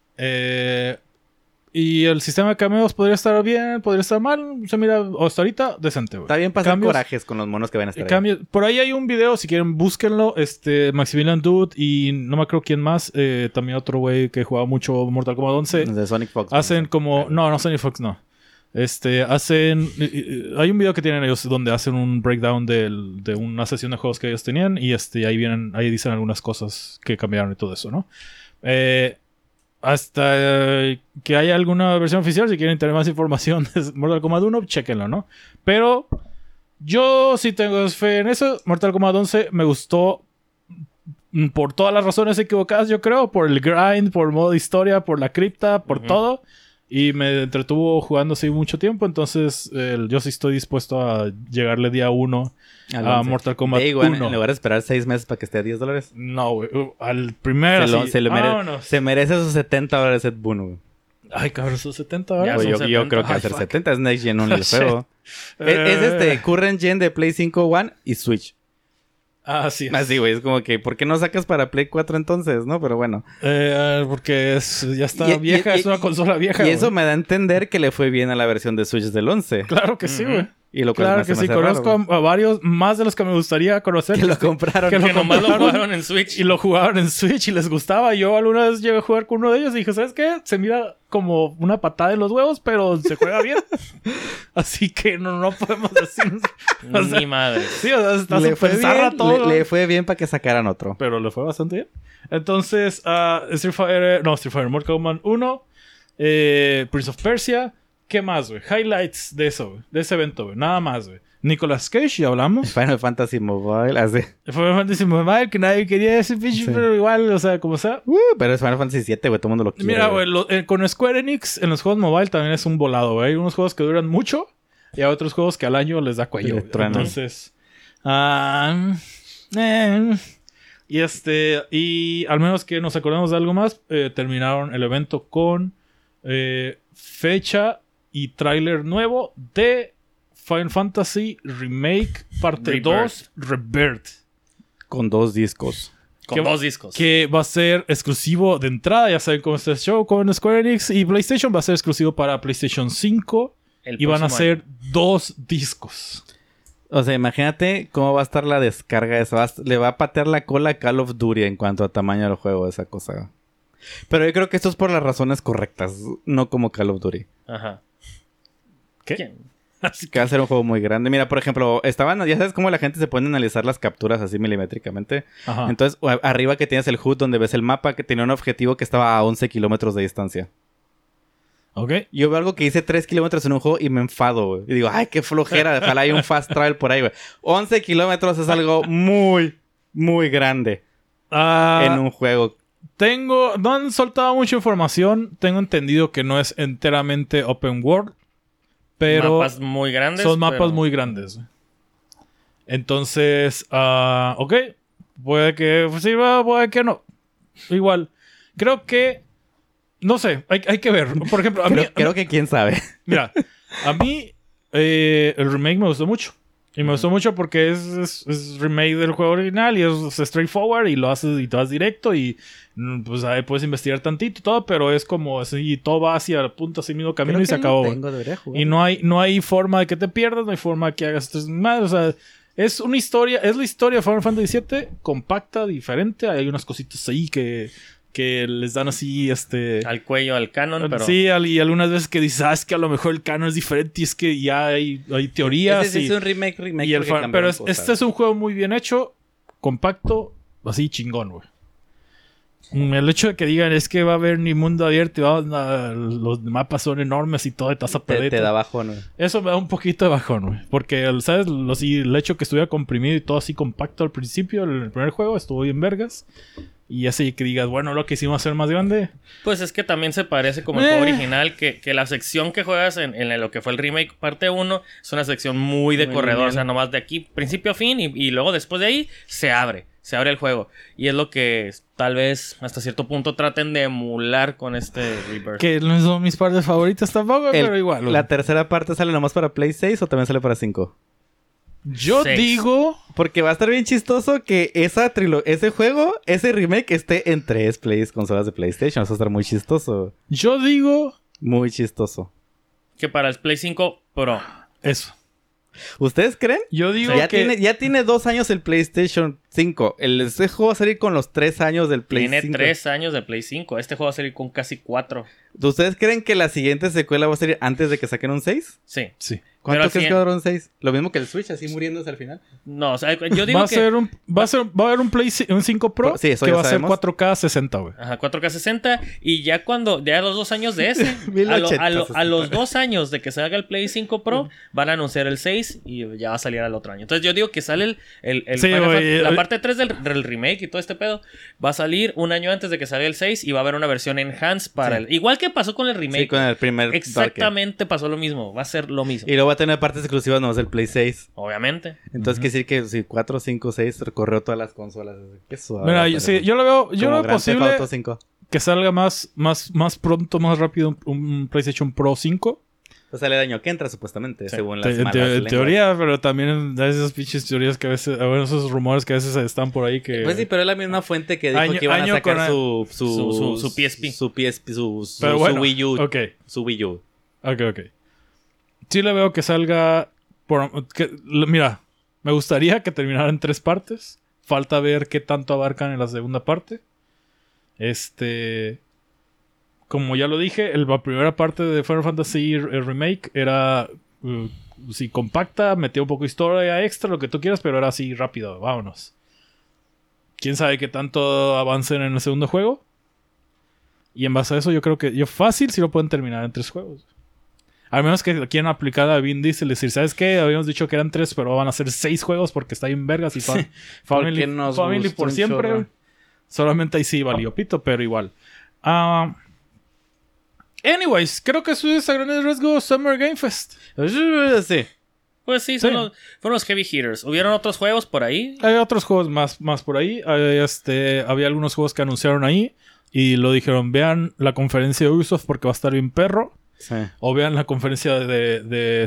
Y el sistema de cameos podría estar bien, podría estar mal. Se mira hasta ahorita decente, güey. Está bien pasar Cambios- corajes con los monos que van a estar ahí. cambios. Por ahí hay un video, si quieren, búsquenlo. Maximilian Dude y no me acuerdo quién más. También otro güey que jugaba mucho Mortal Kombat 11. De Sonic Fox. Hacen como... No, Sonic Fox no. hacen... hay un video que tienen ellos donde hacen un breakdown de una sesión de juegos que ellos tenían y ahí dicen algunas cosas que cambiaron y todo eso, ¿no? Hasta que haya alguna versión oficial, si quieren tener más información de Mortal Kombat 1, chéquenlo, ¿no? Pero yo sí tengo fe en eso. Mortal Kombat 11 me gustó por todas las razones equivocadas, yo creo. Por el grind, por modo historia, por la cripta, por todo. Y me entretuvo jugando así mucho tiempo. Entonces yo sí estoy dispuesto a llegarle día 1 a Mortal Kombat 1. En lugar de esperar 6 meses para que esté a $10. No, güey. Al primero se merece esos $70 Ed Boon, güey. Ay, cabrón, esos $70. Yo creo que va a ser 70. Es Next Gen Only el juego. Es Current Gen de Play 5, One y Switch. Así es. Así, güey. Es como que, ¿por qué no sacas para Play 4 entonces, no? Pero bueno. Porque ya está vieja, es una consola vieja. Y eso me da a entender que le fue bien a la versión de Switch del 11. Claro que sí, güey. Y lo claro que sí, conozco a varios más de los que me gustaría conocer. Que lo compraron. Que nomás lo jugaron en Switch. Y lo jugaron en Switch y les gustaba. Yo alguna vez llegué a jugar con uno de ellos y dije, ¿sabes qué? Se mira como una patada en los huevos, pero se juega bien. Así que no podemos decir... Ni madre. Sí, o sea, está súper zarra todo. Le fue bien para que sacaran otro. Pero le fue bastante bien. Entonces, Street Fighter, Mortal Kombat 1, Prince of Persia... ¿Qué más, güey? Highlights de eso, güey. De ese evento, güey. Nada más, güey. Nicolas Cage, ya hablamos. Final Fantasy Mobile, así. Final Fantasy Mobile, que nadie quería ese pinche, sí. Pero igual, o sea, como sea. Pero es Final Fantasy 7, güey. Todo el mundo lo quiere. Mira, güey, con Square Enix, en los juegos mobile también es un volado, güey. Hay unos juegos que duran mucho y hay otros juegos que al año les da cuello. Entonces... y al menos que nos acordemos de algo más, terminaron el evento con fecha y tráiler nuevo de Final Fantasy Remake Parte 2 Rebirth. Con 2 discos. Con 2 discos. Que va a ser exclusivo de entrada. Ya saben cómo está el show con Square Enix. Y PlayStation va a ser exclusivo para PlayStation 5. Y van a ser 2 discos. O sea, imagínate cómo va a estar la descarga de eso. Le va a patear la cola a Call of Duty en cuanto a tamaño del juego, esa cosa. Pero yo creo que esto es por las razones correctas. No como Call of Duty. Ajá. ¿Qué? ¿Quién? Que va a ser un juego muy grande. Mira, por ejemplo, ya sabes cómo la gente se pone a analizar las capturas así milimétricamente. Ajá. Entonces, arriba que tienes el HUD donde ves el mapa que tenía un objetivo que estaba a 11 kilómetros de distancia. Ok. Yo veo algo que dice 3 kilómetros en un juego y me enfado, güey. Y digo, ay, qué flojera. Ojalá haya un fast travel por ahí, güey. 11 kilómetros es algo muy, muy grande en un juego. No han soltado mucha información. Tengo entendido que no es enteramente open world. Pero mapas muy grandes. Son mapas muy grandes. Entonces, ok. Puede que sirva, puede que no. Igual. Creo que... No sé, hay que ver. Por ejemplo, creo que quién sabe. Mira, a mí el remake me gustó mucho. Y me gustó mucho porque es remake del juego original y es straightforward y lo haces y te vas directo y pues ahí puedes investigar tantito y todo, pero es como así, todo va hacia el punto, así mismo camino y se acabó. Y no hay forma de que te pierdas, no hay forma de que hagas esto mal, o sea, es una historia, es la historia de Final Fantasy VII compacta, diferente, hay unas cositas ahí que les dan así, al cuello, al canon, pero... Sí, y algunas veces que dices, es que a lo mejor el canon es diferente y es que ya hay teorías. Ese es un remake. Pero este es un juego muy bien hecho, compacto, así chingón, güey. El hecho de que digan es que va a haber ni mundo abierto y los mapas son enormes y todo, te vas a perder. Te da bajón, güey. Eso me da un poquito de bajón, güey. Porque, ¿sabes? El hecho de que estuviera comprimido y todo así compacto al principio, en el primer juego, estuvo bien vergas. Y así que digas, bueno, lo que hicimos hacer más grande. Pues es que también se parece como el juego original, que la sección que juegas en lo que fue el remake parte 1 es una sección muy de corredor, bien. O sea, nomás de aquí, principio a fin, y luego después de ahí se abre el juego. Y es lo que tal vez hasta cierto punto traten de emular con este Rebirth. Que no son mis partes favoritas tampoco, pero igual. ¿La tercera parte sale nomás para Play 6 o también sale para 5? Yo 6. Digo... Porque va a estar bien chistoso que ese juego, ese remake esté en 3 consolas de PlayStation. Eso va a estar muy chistoso. Yo digo... Muy chistoso. Que para el Play 5 Pro. Eso. ¿Ustedes creen? Yo digo ya tiene 2 años el PlayStation 5. Este juego va a salir con los 3 años del Play 5. Tiene 3 años de Play 5. Este juego va a salir con casi 4. ¿Ustedes creen que la siguiente secuela va a salir antes de que saquen un 6? Sí. Sí. ¿Cuánto crees que va a durar un 6? Lo mismo que el Switch, así muriéndose al final. No, o sea, yo digo va a haber un 5 Pro Sí, eso que ya va a ser sabemos. 4K 60, güey. Ajá, 4K 60. Y ya a los 2 años de ese, 1080, a los 2 años de que salga el Play 5 Pro, van a anunciar el 6 y ya va a salir al otro año. Entonces yo digo que sale Sí, la parte 3 del remake y todo este pedo. Va a salir un año antes de que salga el 6 y va a haber una versión enhanced para el... Igual que pasó con el remake. Sí, con el primer Exactamente pasó lo mismo. Va a ser lo mismo. Y luego va a tener partes exclusivas nomás del Play 6. Obviamente. Entonces quiere decir que si 4, 5, 6 recorrió todas las consolas. Qué suave. Mira, yo lo veo Grand Theft posible Auto 5. que salga más pronto, más rápido un PlayStation Pro 5. Pues sale el año que entra, supuestamente, Sí. según las En malas lenguas. teoría, pero también hay esas pinches teorías que a veces, bueno, esos rumores que a veces están por ahí que... Pues sí, pero es la misma fuente que dijo Año- que iban a año sacar con su PSP. Su PSP, su Pero bueno, Wii U. ok. Su Wii U. Ok. Sí le veo que salga... mira, me gustaría que terminara en 3 partes. Falta ver qué tanto abarcan en la segunda parte. Como ya lo dije, la primera parte de Final Fantasy Remake era... sí, compacta, metía un poco de historia extra, lo que tú quieras, pero era así rápido, vámonos. ¿Quién sabe qué tanto avancen en el segundo juego? Y en base a eso yo creo que fácil si lo pueden terminar en 3 juegos. Al menos que quieran aplicar a Vin Diesel y decir, ¿sabes qué? Habíamos dicho que eran 3, pero van a ser 6 juegos porque está bien vergas y Family por siempre. chorro. Solamente ahí sí valió pito, pero igual. Anyways, creo que eso es a grandes rasgos Summer Game Fest. Sí. Pues sí, Sí. fueron los heavy hitters. ¿Hubieron otros juegos por ahí? Hay otros juegos más por ahí. Había algunos juegos que anunciaron ahí y lo dijeron, vean la conferencia de Ubisoft porque va a estar bien perro. Sí. O vean la conferencia de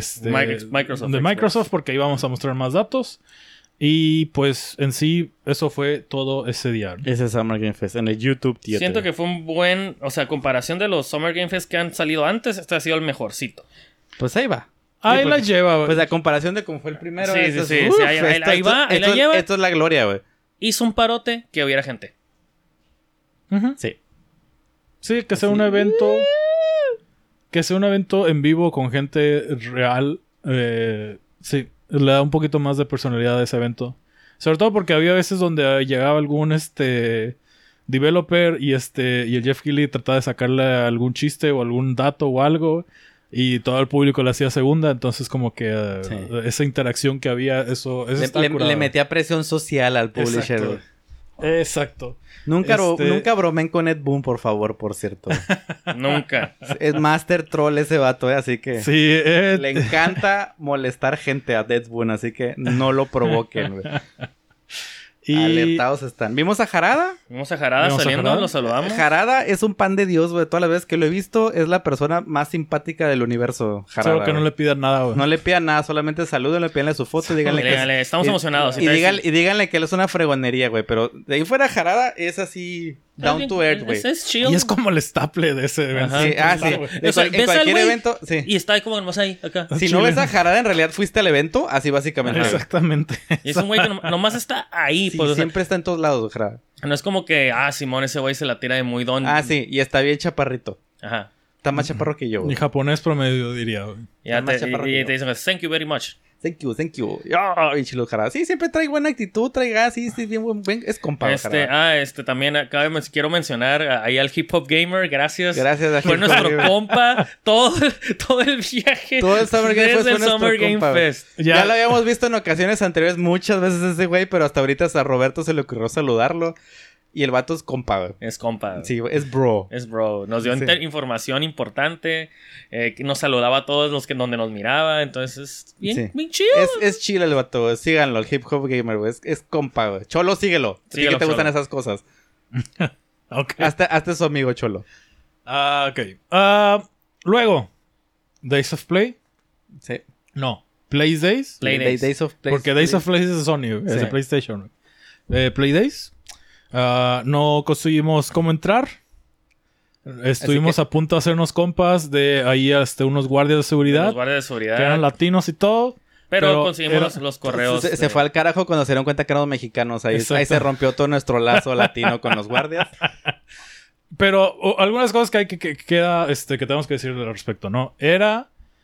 Microsoft porque ahí vamos a mostrar más datos. Y pues en sí, eso fue todo ese día. Ese es Summer Game Fest en el YouTube Theater. Siento que fue un buen... O sea, comparación de los Summer Game Fest que han salido antes, este ha sido el mejorcito. Pues ahí va. Ahí la pues, lleva, güey. Pues la comparación de cómo fue el primero. Sí, esto sí, es- sí, ahí va, ahí la lleva. Esto es la gloria, güey. Hizo un parote que hubiera gente. Ujú. Sí. Sí, que sea un evento. Que sea un evento en vivo con gente real. Sí, le da un poquito más de personalidad a ese evento. Sobre todo porque había veces donde llegaba algún developer y el Jeff Keighley trataba de sacarle algún chiste o algún dato o algo. Y todo el público le hacía segunda. Entonces como que Sí. esa interacción que había, eso está curado. Le metía presión social al publisher, Exacto. güey. Exacto. Nunca bromen con Ed Boon, por favor, por cierto. Nunca. Es master troll ese vato, así que... Sí, Le encanta molestar gente a Ed Boon, así que no lo provoquen, güey. Alertados están. ¿Vimos a Jarada? Vimos a Jarada Vimos a saliendo, Jarada. lo saludamos. Jarada es un pan de Dios, güey. Todas las veces que lo he visto, es la persona más simpática del universo. Jarada, solo que no güey. le pidan nada, güey. No le pidan nada, solamente salúdenle, pídanle su foto y díganle que... Díganle, estamos emocionados. Y díganle que él es una fregonería, güey. Pero de ahí fuera Jarada es así... Down to earth, güey. Es chill. Y es como el staple de ese evento. Ajá. Sí, sí. güey. En O sea, en ves al cualquier güey evento, sí. Y está ahí como nomás ahí, acá. Si no ves a Jarada, en realidad fuiste al evento, así básicamente. Exactamente. Y es un güey que nomás está ahí. Sí, Pues, o sea, siempre está en todos lados, Jarada. no es como que, Simón, ese güey se la tira de muy don. Ah, sí, y está bien chaparrito. Ajá. Está más chaparro que yo, Ni güey. japonés promedio, diría, güey. Ya Es más te, chaparro que y yo. te dicen, thank you very much. Thank you. Bien chilo, Jarada. Sí, siempre trae buena actitud, trae gas, sí, bien buen. Es compa, Jarada. También quiero mencionar ahí al Hip Hop Gamer, gracias. Gracias a Fue Hip Hop nuestro Gamer. compa todo el viaje. Todo el Summer Game Fest desde fue el nuestro Summer Game compa, güey. Fest. Ya lo habíamos visto en ocasiones anteriores muchas veces ese güey, pero hasta ahorita a Roberto se le ocurrió saludarlo. Y el vato es compa, güey. Es compa. Sí, güey, es bro. Es bro. Nos dio Sí. Información importante. Que nos saludaba a todos los que donde nos miraba. Entonces, bien, Sí. bien chido. Es chido el vato, güey. Síganlo, el Hip Hop Gamer, güey. Es compa, güey. Cholo, síguelo. Sí Síguelo, que te gustan Cholo. esas cosas. Ok. Hasta su amigo, Cholo. Ok. Luego, Days of Play. Sí. No. Play Days. Play Days. Days of Play. Porque Days of Play es de Sony, güey. Es Sí. de PlayStation. Play Days. No conseguimos cómo entrar. Estuvimos a punto de hacernos compas de ahí hasta unos guardias de seguridad. Los guardias de seguridad. Que eran latinos y todo. Pero conseguimos los correos. Se fue al carajo cuando se dieron cuenta que éramos mexicanos. Ahí se rompió todo nuestro lazo latino con los guardias. Pero algunas cosas que hay que tenemos que decir al respecto, ¿no? Era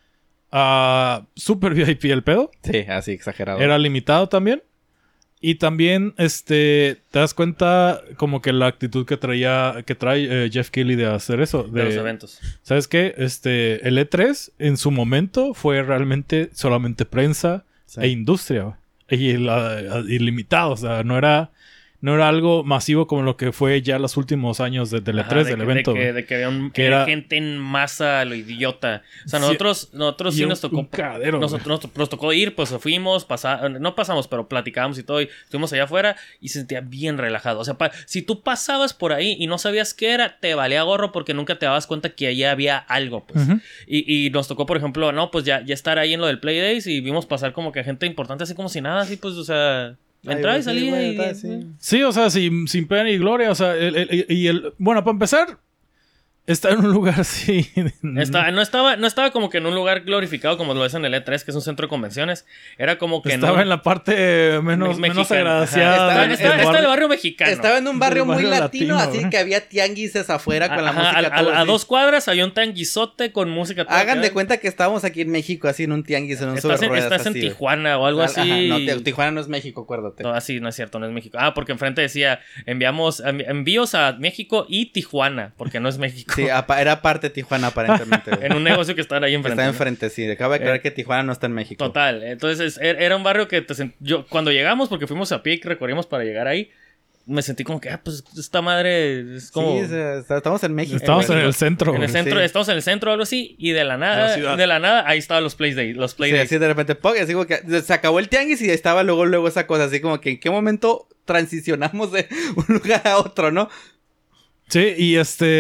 super VIP el pedo. Sí, así exagerado. Era limitado también. Y también, te das cuenta como que la actitud que trae Jeff Keighley de hacer eso. De los eventos. ¿Sabes qué? El E3 en su momento fue realmente solamente prensa e industria. Y limitado. O sea, no era algo masivo como lo que fue ya los últimos años del E3 del evento. De que había gente en masa, lo idiota. O sea, nosotros sí nos tocó. Nos tocó ir, pues fuimos, no pasamos, pero platicábamos y todo. Y estuvimos allá afuera y se sentía bien relajado. O sea, si tú pasabas por ahí y no sabías qué era, te valía gorro porque nunca te dabas cuenta que allá había algo, pues. Uh-huh. Y nos tocó, por ejemplo, pues ya estar ahí en lo del Play Days y vimos pasar como que gente importante, así como si nada, así pues, o sea. Entraba y salía. Sí, o sea, sin pena ni gloria. O sea, bueno, para empezar, está en un lugar así. No estaba como que en un lugar glorificado como lo es en el E3, que es un centro de convenciones. Era como que estaba en la parte menos agraciada. Estaba en el barrio mexicano. Estaba en un barrio muy latino, así que había tianguises afuera con la música. A 2 cuadras había un tianguisote con música. Hagan de cuenta que estábamos aquí en México, así en un tianguis, en un sobre ruedas. Estás en Tijuana o algo así. No, Tijuana no es México, acuérdate. No, así no es cierto, no es México. Porque enfrente decía envíos a México y Tijuana, porque no es México. Sí, era parte de Tijuana aparentemente. En un negocio que está ahí enfrente. Está enfrente, sí. Acabo de aclarar que Tijuana no está en México. Total. Entonces era un barrio que cuando llegamos, porque fuimos a pie y recorrimos para llegar ahí, me sentí como que, pues esta madre es como... Sí, estamos en México. Estamos en el centro. En el centro, sí. Estamos en el centro o algo así. Y de la nada, ahí estaban los Play Days. Sí, así de repente, así como que se acabó el tianguis y estaba luego esa cosa. Así como que en qué momento transicionamos de un lugar a otro, ¿no? Sí, y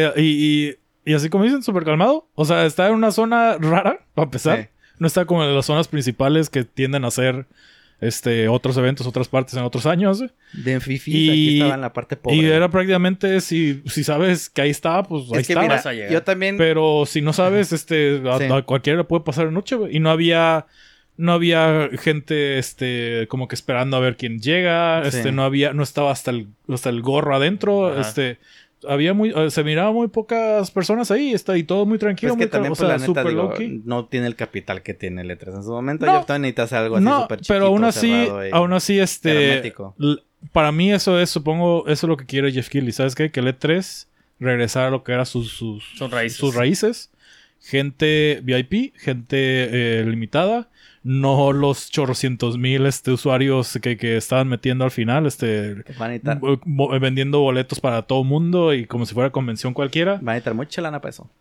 así como dicen, súper calmado. O sea, está en una zona rara, para empezar. Sí. No está como en las zonas principales que tienden a ser otros eventos, otras partes en otros años. De fifis, aquí estaba en la parte pobre. Y era prácticamente, si sabes que ahí está, pues ahí está. Mira, yo también... Pero si no sabes, a cualquiera le puede pasar de noche, güey. Y no había gente, como que esperando a ver quién llega. Sí. No estaba hasta el gorro adentro. Ajá. Se miraba muy pocas personas ahí, y todo muy tranquilo. Pues que también, o sea, la neta, digo, no tiene el capital que tiene el E3 en su momento. No, yo también necesitas algo así súper chiquito, pero aún así, hermético. Para mí eso es, supongo, eso es lo que quiere Jeff Keighley. ¿Sabes qué? Que el E3 regresara a lo que era sus raíces. Gente VIP, gente limitada. No los chorrocientos mil usuarios que estaban metiendo al final, vendiendo boletos para todo mundo y como si fuera convención cualquiera. Van a necesitar mucha lana para eso.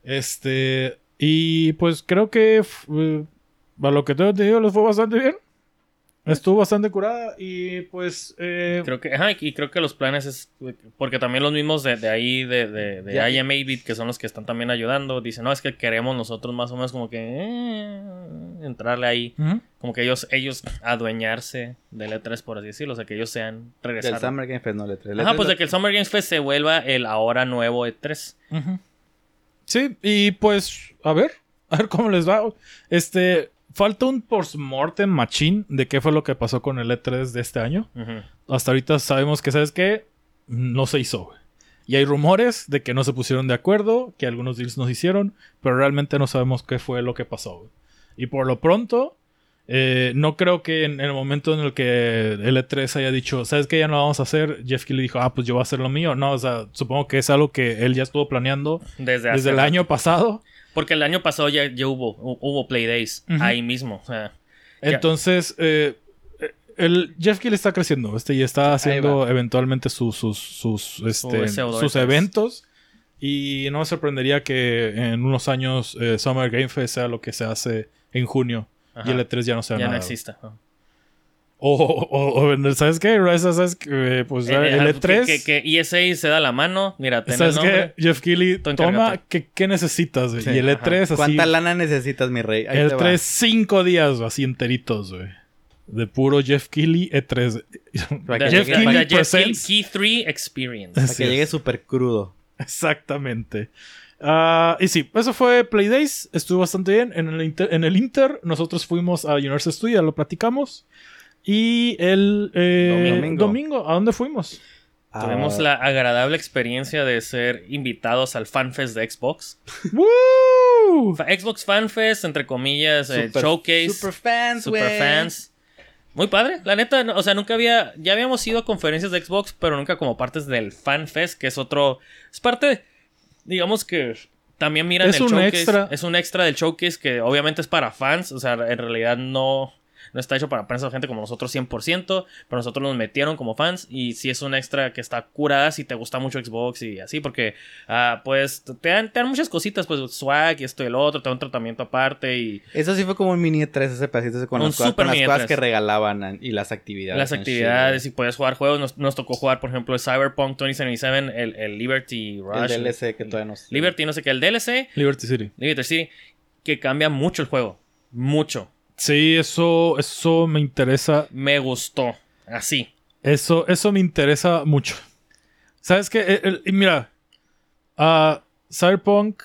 Y pues creo que a lo que tengo entendido les fue bastante bien. Estuvo bastante curada y pues... Creo que los planes es... Porque también los mismos de ahí, de IM8-bit, que son los que están también ayudando, dicen, no, es que queremos nosotros más o menos como que... entrarle ahí. Uh-huh. Como que ellos adueñarse del E3, por así decirlo. O sea, que ellos sean regresar. Del Summer Game Fest, no el E3. Ajá, pues de que el Summer Game Fest se vuelva el ahora nuevo E3. Uh-huh. Sí, y pues... A ver cómo les va. Falta un postmortem machín de qué fue lo que pasó con el E3 de este año. Uh-huh. Hasta ahorita sabemos que, ¿sabes qué? No se hizo. Y hay rumores de que no se pusieron de acuerdo, que algunos deals no se hicieron, pero realmente no sabemos qué fue lo que pasó. Y por lo pronto, no creo que en el momento en el que el E3 haya dicho, ¿sabes qué? Ya no lo vamos a hacer. Jeff Keighley dijo, pues yo voy a hacer lo mío. No, o sea, supongo que es algo que él ya estuvo planeando desde el año pasado. Porque el año pasado ya hubo Play Days, uh-huh, ahí mismo. O sea, entonces, el Jeff Keighley está creciendo y está haciendo eventualmente sus eventos. Y no me sorprendería que en unos años Summer Game Fest sea lo que se hace en junio. Ajá. Y el E3 ya no sea nada. Ya no exista. O ¿sabes qué? ¿Sabes qué? Pues el E3... Que ESA se da la mano. Mira, ten ¿sabes el nombre. qué? Jeff Keighley, toma, ¿qué necesitas? Sí, y el E3 así... ¿Cuánta lana necesitas, mi rey? Ahí el E3, 5 días así enteritos, güey. De puro Jeff Keighley E3. Jeff Keighley presents... Key 3 Experience. Para que llegue súper crudo. Exactamente. Y sí, eso fue Play Days. Estuvo bastante bien. En el Inter, nosotros fuimos a Universal Studios, ya lo platicamos. Y el domingo, ¿a dónde fuimos? Tuvimos la agradable experiencia de ser invitados al FanFest de Xbox. ¡Woo! Xbox FanFest, entre comillas, showcase. Super fans, Super fans. Muy padre, la neta, o sea, ya habíamos ido a conferencias de Xbox, pero nunca como partes del FanFest, que es parte, digamos que también miran es el un showcase. Extra. Es un extra del showcase que obviamente es para fans, o sea, en realidad no está hecho para prensa o gente como nosotros 100%, pero nosotros nos metieron como fans y sí es un extra que está curada si te gusta mucho Xbox y así, porque pues te dan muchas cositas, pues swag y esto y el otro, te dan un tratamiento aparte y... Eso sí fue como un mini E3 ese pedacito con las cosas que regalaban y las actividades. Las actividades y podías jugar juegos, nos tocó jugar por ejemplo el Cyberpunk 2077, el Liberty Rush. El DLC que todavía no sé. Liberty no sé qué, el DLC. Liberty City, que cambia mucho el juego, mucho. Sí, eso me interesa. Me gustó. Así. Eso me interesa mucho. ¿Sabes qué? Mira. Cyberpunk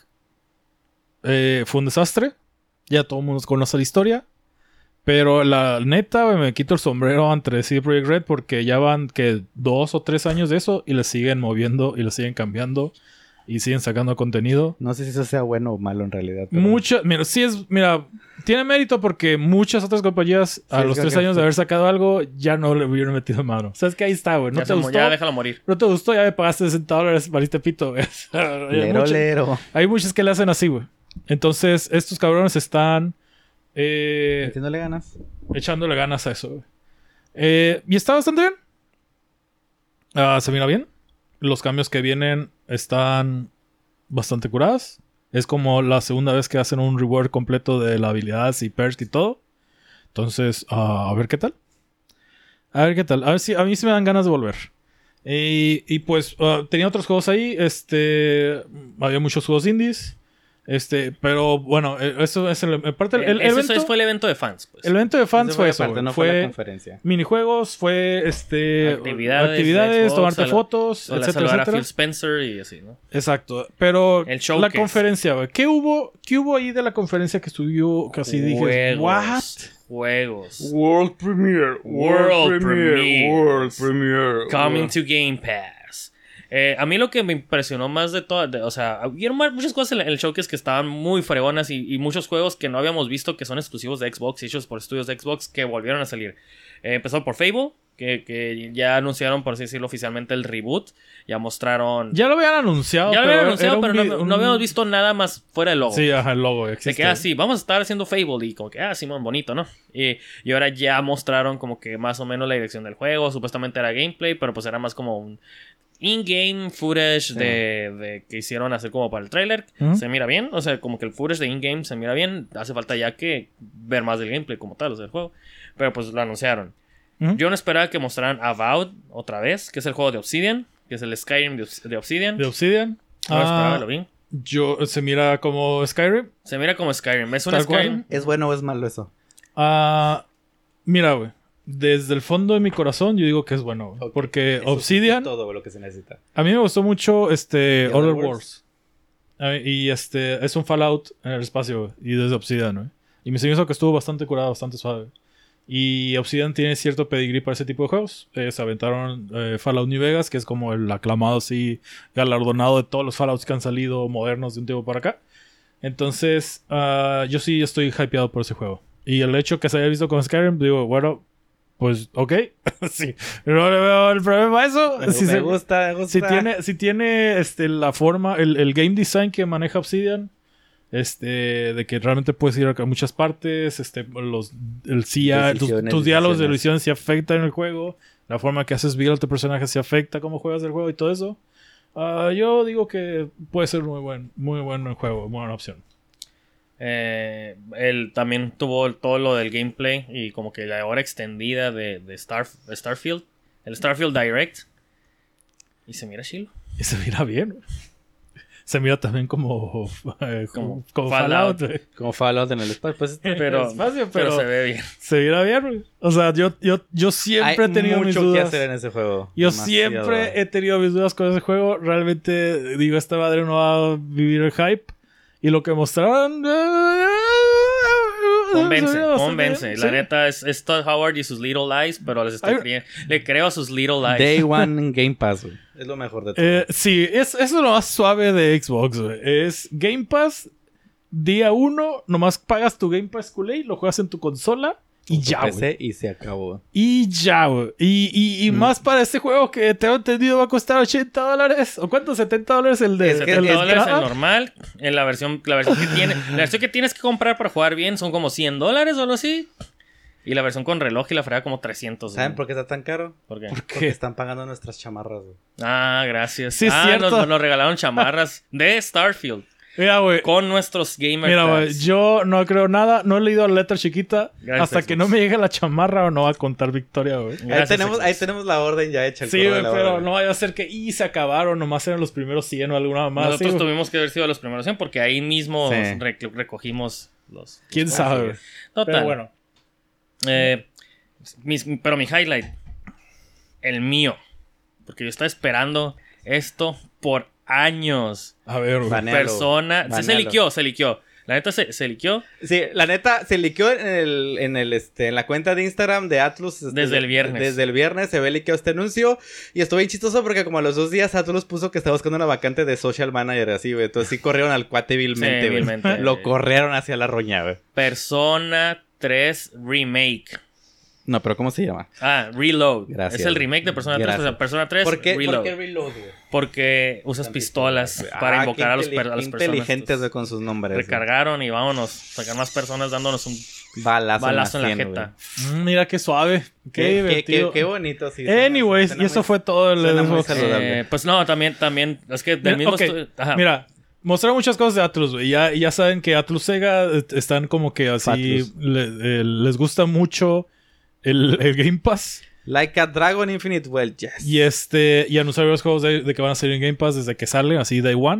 fue un desastre. Ya todo el mundo conoce la historia. Pero la neta, me quito el sombrero ante CD Projekt Red porque ya van 2 o 3 años de eso y le siguen moviendo y le siguen cambiando. Y siguen sacando contenido. No sé si eso sea bueno o malo en realidad. Pero... Mira, tiene mérito porque muchas otras compañías a los 3 años de haber sacado algo ya no le hubieran metido mano. ¿Sabes qué? Ahí está, güey. ¿No te gustó? Ya déjalo morir. ¿No te gustó? Ya me pagaste $60, valiste pito, güey. Lero. Hay muchos que le hacen así, güey. Entonces, estos cabrones están... Echándole ganas. Echándole ganas a eso, güey. Y está bastante bien. Se mira bien. Los cambios que vienen están bastante curados. Es como la segunda vez que hacen un reward completo de las habilidades y perks y todo. Entonces, a ver qué tal. A ver si a mí sí me dan ganas de volver. Y pues tenía otros juegos ahí. Había muchos juegos indies. Pero bueno, eso es parte del evento. Fue el evento de fans, pues. El evento de fans fue eso. No fue la conferencia. Minijuegos, fue actividades, tomarte fotos, etcétera, saludar a Phil Spencer y así, ¿no? Exacto. Pero el la conferencia, güey. ¿Qué hubo ahí de la conferencia que estuvo que así dije, what? Juegos. World Premiere. Coming to Game Pass. A mí lo que me impresionó más de todo, o sea, hubieron muchas cosas en el showcase que estaban muy fregonas y muchos juegos que no habíamos visto que son exclusivos de Xbox, hechos por estudios de Xbox que volvieron a salir. Empezó por Fable, que ya anunciaron, por así decirlo, oficialmente el reboot. Ya mostraron... Ya lo habían anunciado. pero no habíamos visto nada más fuera del logo. Sí, ajá, el logo existe. Se queda así, vamos a estar haciendo Fable y como que, Simón, bonito, ¿no? Y ahora ya mostraron como que más o menos la dirección del juego. Supuestamente era gameplay, pero pues era más como un... in-game footage de que hicieron hacer como para el trailer. Se mira bien, o sea, como que el footage de in-game se mira bien. Hace falta ya que ver más del gameplay como tal, o sea, del juego. Pero pues lo anunciaron. Yo no esperaba que mostraran Avowed otra vez, que es el juego de Obsidian, que es el Skyrim de Obsidian. ¿De Obsidian? No lo esperaba, lo vi. ¿Se mira como Skyrim? Se mira como Skyrim. ¿Es un Skyrim? ¿Es bueno o es malo eso? Mira, güey. Desde el fondo de mi corazón yo digo que es bueno, okay. Porque eso Obsidian... Es todo lo que se necesita. A mí me gustó mucho Other Wars. Y es un Fallout en el espacio, y desde Obsidian, ¿no? Y me hizo que estuvo bastante curado, bastante suave. Y Obsidian tiene cierto pedigrí para ese tipo de juegos. Se aventaron Fallout New Vegas, que es como el aclamado así, galardonado de todos los Fallouts que han salido modernos de un tiempo para acá. Entonces, yo sí estoy hypeado por ese juego. Y el hecho que se haya visto con Skyrim, digo, bueno, pues, ok. Sí. No le veo el problema a eso. Me gusta. Si tiene la forma, el game design que maneja Obsidian, de que realmente puedes ir a muchas partes, el CIA, tus diálogos de edición se afectan en el juego, la forma que haces build a tu personaje se afecta cómo juegas el juego y todo eso. Yo digo que puede ser muy buen juego, buena opción. Él también tuvo todo lo del gameplay y como que la hora extendida de Starfield, el Starfield Direct, y se mira chilo. Y se mira bien. se mira también como Como Fallout, Fallout. güey. Como Fallout en el espacio. Pues Pero, Espacio, pero pero se ve bien. se mira bien, güey. O sea, yo siempre he tenido mis mucho que dudas. hacer en ese juego. Yo Demasiado. siempre he tenido mis dudas con ese juego. Realmente, digo, esta madre no va a vivir el hype. Y lo que mostraron... Convence, se veía bastante convence. bien, La sí. neta es Todd Howard y sus Little Lies, pero le creo a sus Little Lies. Day One en Game Pass, güey. Es lo mejor de todo. Sí, eso es lo más suave de Xbox, güey. Es Game Pass, día 1, nomás pagas tu Game Pass Kool-Aid, lo juegas en tu consola y Tu ya, PC güey. y se acabó. Y ya, güey. Y más para este juego que tengo entendido va a costar $80. ¿O cuánto? $70 el de... Es que el de $70 el entrada. normal. En la versión que tienes que comprar para jugar bien son como $100 o algo así. Y la versión con reloj y la frega como 300. ¿Saben güey. por qué está tan caro? ¿Por qué? Porque están pagando nuestras chamarras, güey. Ah, gracias. Sí, es cierto. nos regalaron chamarras de Starfield Mira, güey. con nuestros gamer Mira, güey. tags. Yo no creo nada. No he leído la letra chiquita. Gracias, hasta que Xbox. no me llegue la chamarra o no va a contar victoria, güey. Gracias, Ahí Xbox. tenemos la orden ya hecha. el Sí, correo güey, de la pero orden. no vaya a ser que se acabaron, nomás eran los primeros 100 o alguna más. Nosotros sí, güey. tuvimos que haber sido los primeros 100 porque ahí mismo Sí. recogimos los... ¿Quién sabe? Güey? Total. Pero bueno. Pero mi highlight, el mío, porque yo estaba esperando esto por años. A ver, güey. Banealo. Persona, sí, Banealo. se liqueó. La neta se liqueó Sí, la neta, se liqueó en la cuenta de Instagram de Atlus. Desde el viernes. Desde el viernes se ve liqueado este anuncio. Y estuvo bien chistoso porque como a los 2 días Atlus puso que estaba buscando una vacante de social manager así, güey. Entonces sí corrieron al cuate vilmente, Sí, güey. vilmente. Lo corrieron hacia la roña, güey. Persona 3 Remake. No, pero ¿cómo se llama? Reload. Gracias. Es el remake de Persona 3. O Gracias. sea, Persona 3 ¿Por qué Reload. Reload, güey? Porque usas pistolas para invocar a las personas. inteligentes güey, con sus nombres. güey. Recargaron y vámonos. Sacar más personas dándonos un Balazo en la sien, jeta. Mira qué suave. Qué divertido. Qué bonito, sí. Anyways, Suena y eso muy- fue todo el suena muy Xbox. saludable. Pues no, también. Es que del mismo. Ok, Ajá. Mira, mostraron muchas cosas de Atlus, güey. Ya saben que Atlus Sega están como que así. Atlus. Les gusta mucho el Game Pass. Like a Dragon Infinite Well, yes. Y anunciaron los juegos de que van a salir en Game Pass desde que salen, así Day One.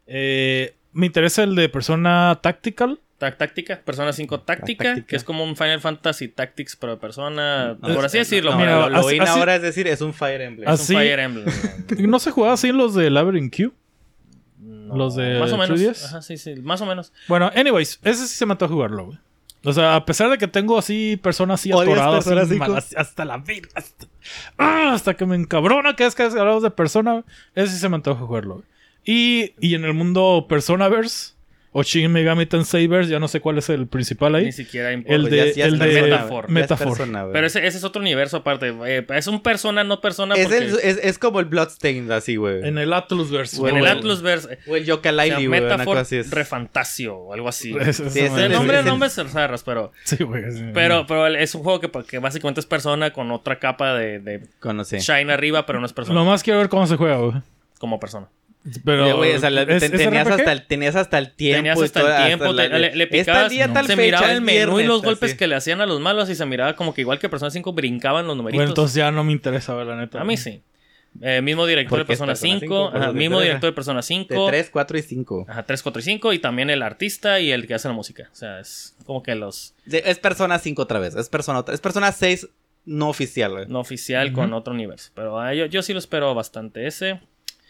Me interesa el de Persona Tactical. Táctica, Persona 5 Táctica, Táctica. que es como un Final Fantasy Tactics, pero de persona. No, por así decirlo. No, Mira, lo así- in ahora es decir, es un Fire Emblem. así- es un Fire Emblem. ¿No se jugaba así en los de Labyrinth Q? No, Los de más o menos. 3DS. Ajá, sí, más o menos. Bueno, anyways, ese sí se me antoja jugarlo, güey. O sea, a pesar de que tengo así personas así ¿Odias atoradas Persona así 5? hasta la vida. Hasta que me encabrona que es que hablamos de Persona. Ese sí se me antoja jugarlo, güey. Y en el mundo Personaverse o Shin Megami Tenseiverse, ya no sé cuál es el principal ahí. Ni siquiera importa. El de, ya es el de persona, Metaphor. güey. Ya es Metaphor. persona, güey. Pero ese es otro universo aparte. Es un persona, no persona. es, Porque es como el Bloodstained, así, güey. En el Atlusverse. en el güey. Atlusverse. O el Yooka O sea, Laylee, güey. Una Metaphor cosa así es. Refantasio o algo así. Ese Sí, ese madre. El es- nombre es zarras, pero. Sí, güey. sí. Pero es un juego que básicamente es persona con otra capa de Conocí. shine arriba, pero no es persona. Nomás quiero ver cómo se juega, güey. Como persona. Pero, Oye, güey, o sea, ¿es tenías, RPG? tenías hasta el tiempo. Tenías y hasta todo, el tiempo, hasta la- le Esta picabas, día, tal se fecha, miraba es el menú y viernes, los golpes así. que le hacían a los malos y se miraba como que igual que Persona 5 brincaban los numeritos. Bueno, entonces ya no me interesa ver la neta. A mí sí. Mismo director de Porque es Persona Persona 5, 5, por eso te mismo interesa. director de Persona De 5, 3, 4 y 5. ajá, 3, 4 y 5 y también el artista y el que hace la música. O sea, es como que los Es Persona 5 otra vez. Es Persona 6 no oficial, güey. no oficial con otro universo. Pero yo sí lo espero bastante ese.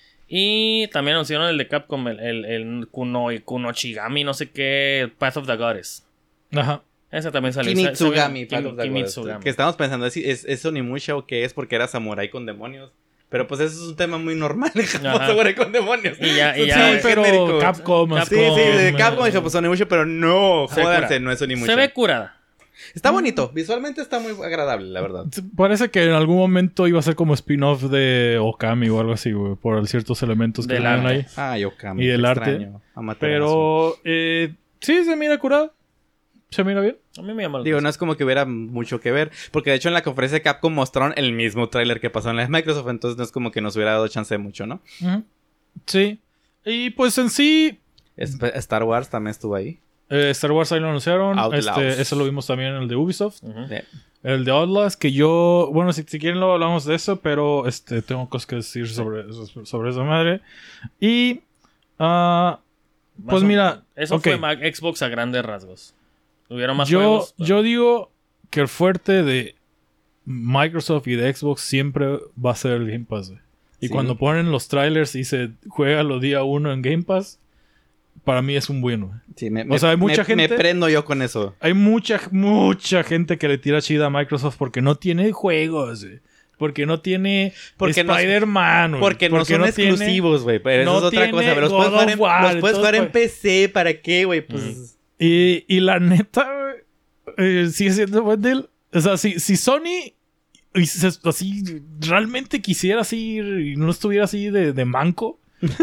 Y también anunciaron el de Capcom, el Kunochigami, no sé qué, Path of the Goddess. Ajá. Ese también salió. Kimitsugami. Kim- Path of the Gods. Kimitsugami. Que estamos pensando, ¿es Onimusha o qué es? Porque era samurái con demonios. Pero pues eso es un tema muy normal en Japón, Ajá. samurái con demonios. Y ya- Es un y ya- tema Sí, muy pero genérico. Capcom. Sí, de Capcom dije, dije, pues Onimusha, pero no, Se ve jódanse, curada. no es Onimusha. Se ve curada. Está bonito, visualmente está muy agradable, la verdad. Parece que en algún momento iba a ser como spin-off de Okami o algo así, güey, por ciertos elementos que Del le dieron arte. ahí. Ah, Okami. Y del qué arte. extraño. Amaterasu. Pero sí, se mira curado. Se mira bien. A mí me llama la Digo, atención. no es como que hubiera mucho que ver. Porque de hecho en la conferencia de Capcom mostraron el mismo tráiler que pasó en la de Microsoft. Entonces no es como que nos hubiera dado chance de mucho, ¿no? Ujú. Sí. Y pues en sí, Star Wars también estuvo ahí. Star Wars ahí lo anunciaron. Outlaws. Eso lo vimos también en el de Ubisoft. Ujú. El de Outlaws, que yo... Bueno, si quieren luego hablamos de eso, pero tengo cosas que decir sobre esa madre. Y Pues mira, Eso ok. fue Xbox a grandes rasgos. Hubieron más yo, juegos. pero- yo digo que el fuerte de Microsoft y de Xbox siempre va a ser el Game Pass, güey. Y Sí. cuando ponen los trailers y se juega los día 1 en Game Pass, para mí es un bueno, güey. Sí, O sea, hay mucha gente- Me prendo yo con eso. Hay mucha gente que le tira chida a Microsoft porque no tiene juegos, güey. Porque no tiene Porque no- Spider-Man, güey. Porque no son tiene- exclusivos, güey. Pero eso no es otra tiene cosa. Pero los God puedes jugar, of en, War, los puedes jugar en entonces, PC. ¿Para qué, güey? Pues... Y la neta, güey, sigue siendo buen deal. O sea, si Sony así realmente quisiera así y no estuviera así de manco,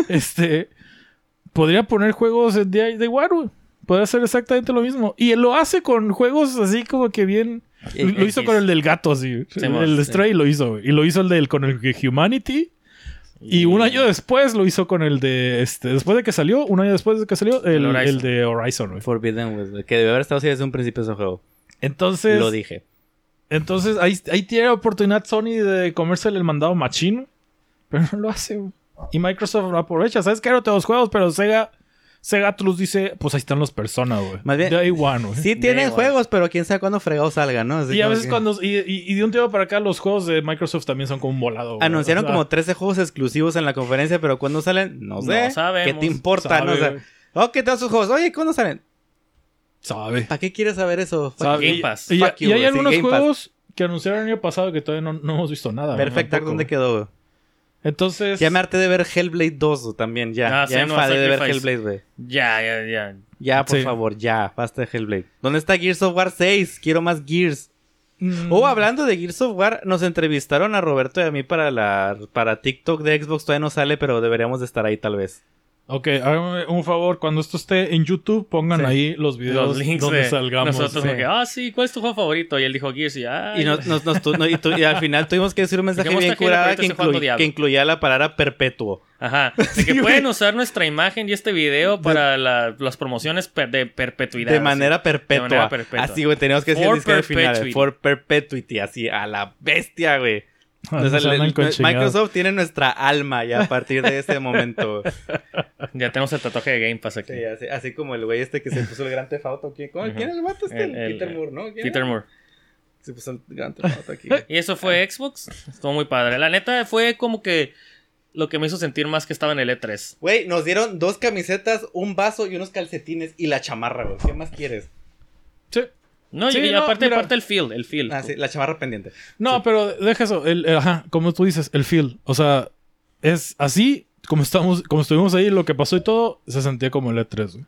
podría poner juegos de igual, güey. Podría hacer exactamente lo mismo. Y él lo hace con juegos así como que bien... Lo hizo con el del gato, así. Sí, el de Stray lo hizo, güey. Y lo hizo con el de Humanity. Y un año después lo hizo con el de... después de que salió, un año después de que salió, el de Horizon, güey. Forbidden West, güey. Que debe haber estado así desde un principio ese juego. Entonces... Lo dije. Entonces, ahí tiene la oportunidad Sony de comerse el mandado machín. Pero no lo hace, güey. Y Microsoft lo aprovecha. ¿Sabes qué? No tengo los juegos, pero Sega Atlus dice... Pues ahí están los Persona, güey. Más bien, Day one, güey. Sí tienen igual. juegos, pero quién sabe cuándo fregado salga, ¿no? Así Y a como veces que- cuando... Y de un tiempo para acá los juegos de Microsoft también son como un volado, güey. Anunciaron O sea, como 13 juegos exclusivos en la conferencia, pero ¿cuándo salen? No sé. No sabemos. ¿Qué te importa? Sabe, ¿No? O sea, güey. ¿qué tal sus juegos? Oye, ¿cuándo salen? Sabe. ¿Para qué quieres saber eso? Fuck Sabe. Game Pass. Y, Fuck you, y hay güey. Sí, algunos Game Pass. juegos que anunciaron el año pasado que todavía no hemos visto nada. güey, Perfect Dark, tampoco, ¿dónde güey. quedó, güey? Entonces... Ya me harté de ver Hellblade 2 también, ya. Ah, ya me sí, no, enfadé de ver Sacrifice. Hellblade, güey. Ya. Ya, por Sí. favor, ya. Basta de Hellblade. ¿Dónde está Gears of War 6? Quiero más Gears. mm, Hablando de Gears of War, nos entrevistaron a Roberto y a mí para TikTok de Xbox. Todavía no sale, pero deberíamos de estar ahí tal vez. Ok, háganme un favor. Cuando esto esté en YouTube, pongan Sí. ahí los videos Los links donde de salgamos. nosotros. sí. Como que, ¿cuál es tu juego favorito? Y él dijo Gears y ya. Y, y al final tuvimos que decir un mensaje Dejemos bien tranquilo, curada ahorita que, estoy jugando Diablo. que incluía la palabra perpetuo. Ajá. De que pueden usar nuestra imagen y este video para las promociones de perpetuidad. De manera perpetua. De manera perpetua. Así, güey, teníamos que decir For el disco al final. perpetuity. For perpetuity. Así, a la bestia, güey. Ah, O sea, nos andan con chingada. Microsoft tiene nuestra alma ya a partir de ese momento. Ya tenemos el tatuaje de Game Pass aquí. Sí, así como el güey que se puso el Gran Theft Auto aquí. ¿Quién es el vato este? Peter Moore, ¿no? ¿Quién Peter era? Moore. Se puso el Gran Theft Auto aquí. Y eso fue Xbox. Estuvo muy padre. La neta fue como que lo que me hizo sentir más que estaba en el E3. Güey, nos dieron 2 camisetas, un vaso y unos calcetines y la chamarra, güey. ¿Qué más quieres? Sí. No, Sí, y no, aparte mira. el feel. Ah, sí, la chamarra pendiente. No, pero deja eso. Ajá, como tú dices, el feel. O sea, es así, como estuvimos ahí, lo que pasó y todo, se sentía como el E3, güey.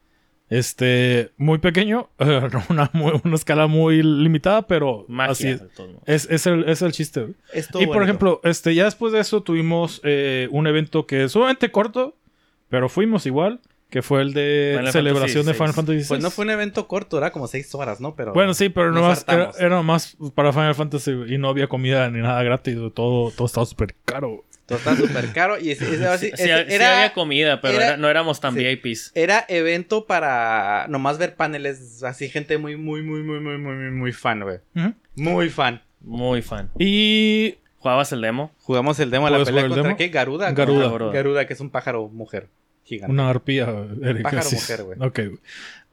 Muy pequeño, una escala muy limitada, pero Magia. así de todos modos. es el chiste, güey. Estuvo Y por bonito. ejemplo, ya después de eso tuvimos un evento que es sumamente corto, pero fuimos igual, que fue el de Final celebración Fantasy de Final VI. Fantasy VI. Pues no fue un evento corto, era como 6 horas, ¿no? Pero Bueno, sí, pero nos nomás era, hartamos. era más para Final Fantasy y no había comida ni nada gratis, güey. Todo estaba súper caro. Todo está súper caro y Sí, había comida, pero no éramos tan sí. VIPs. Era evento para nomás ver paneles, así gente muy fan, güey. Ujú. Muy fan. Muy fan. Y ¿Jugabas el demo? Jugamos el demo a la ¿Puedes pelea jugar el contra demo? ¿qué? Garuda. Garuda. Garuda, que es un pájaro mujer. Gigante. una arpía, Erika. Pájaro sí. mujer, güey. Ok, güey.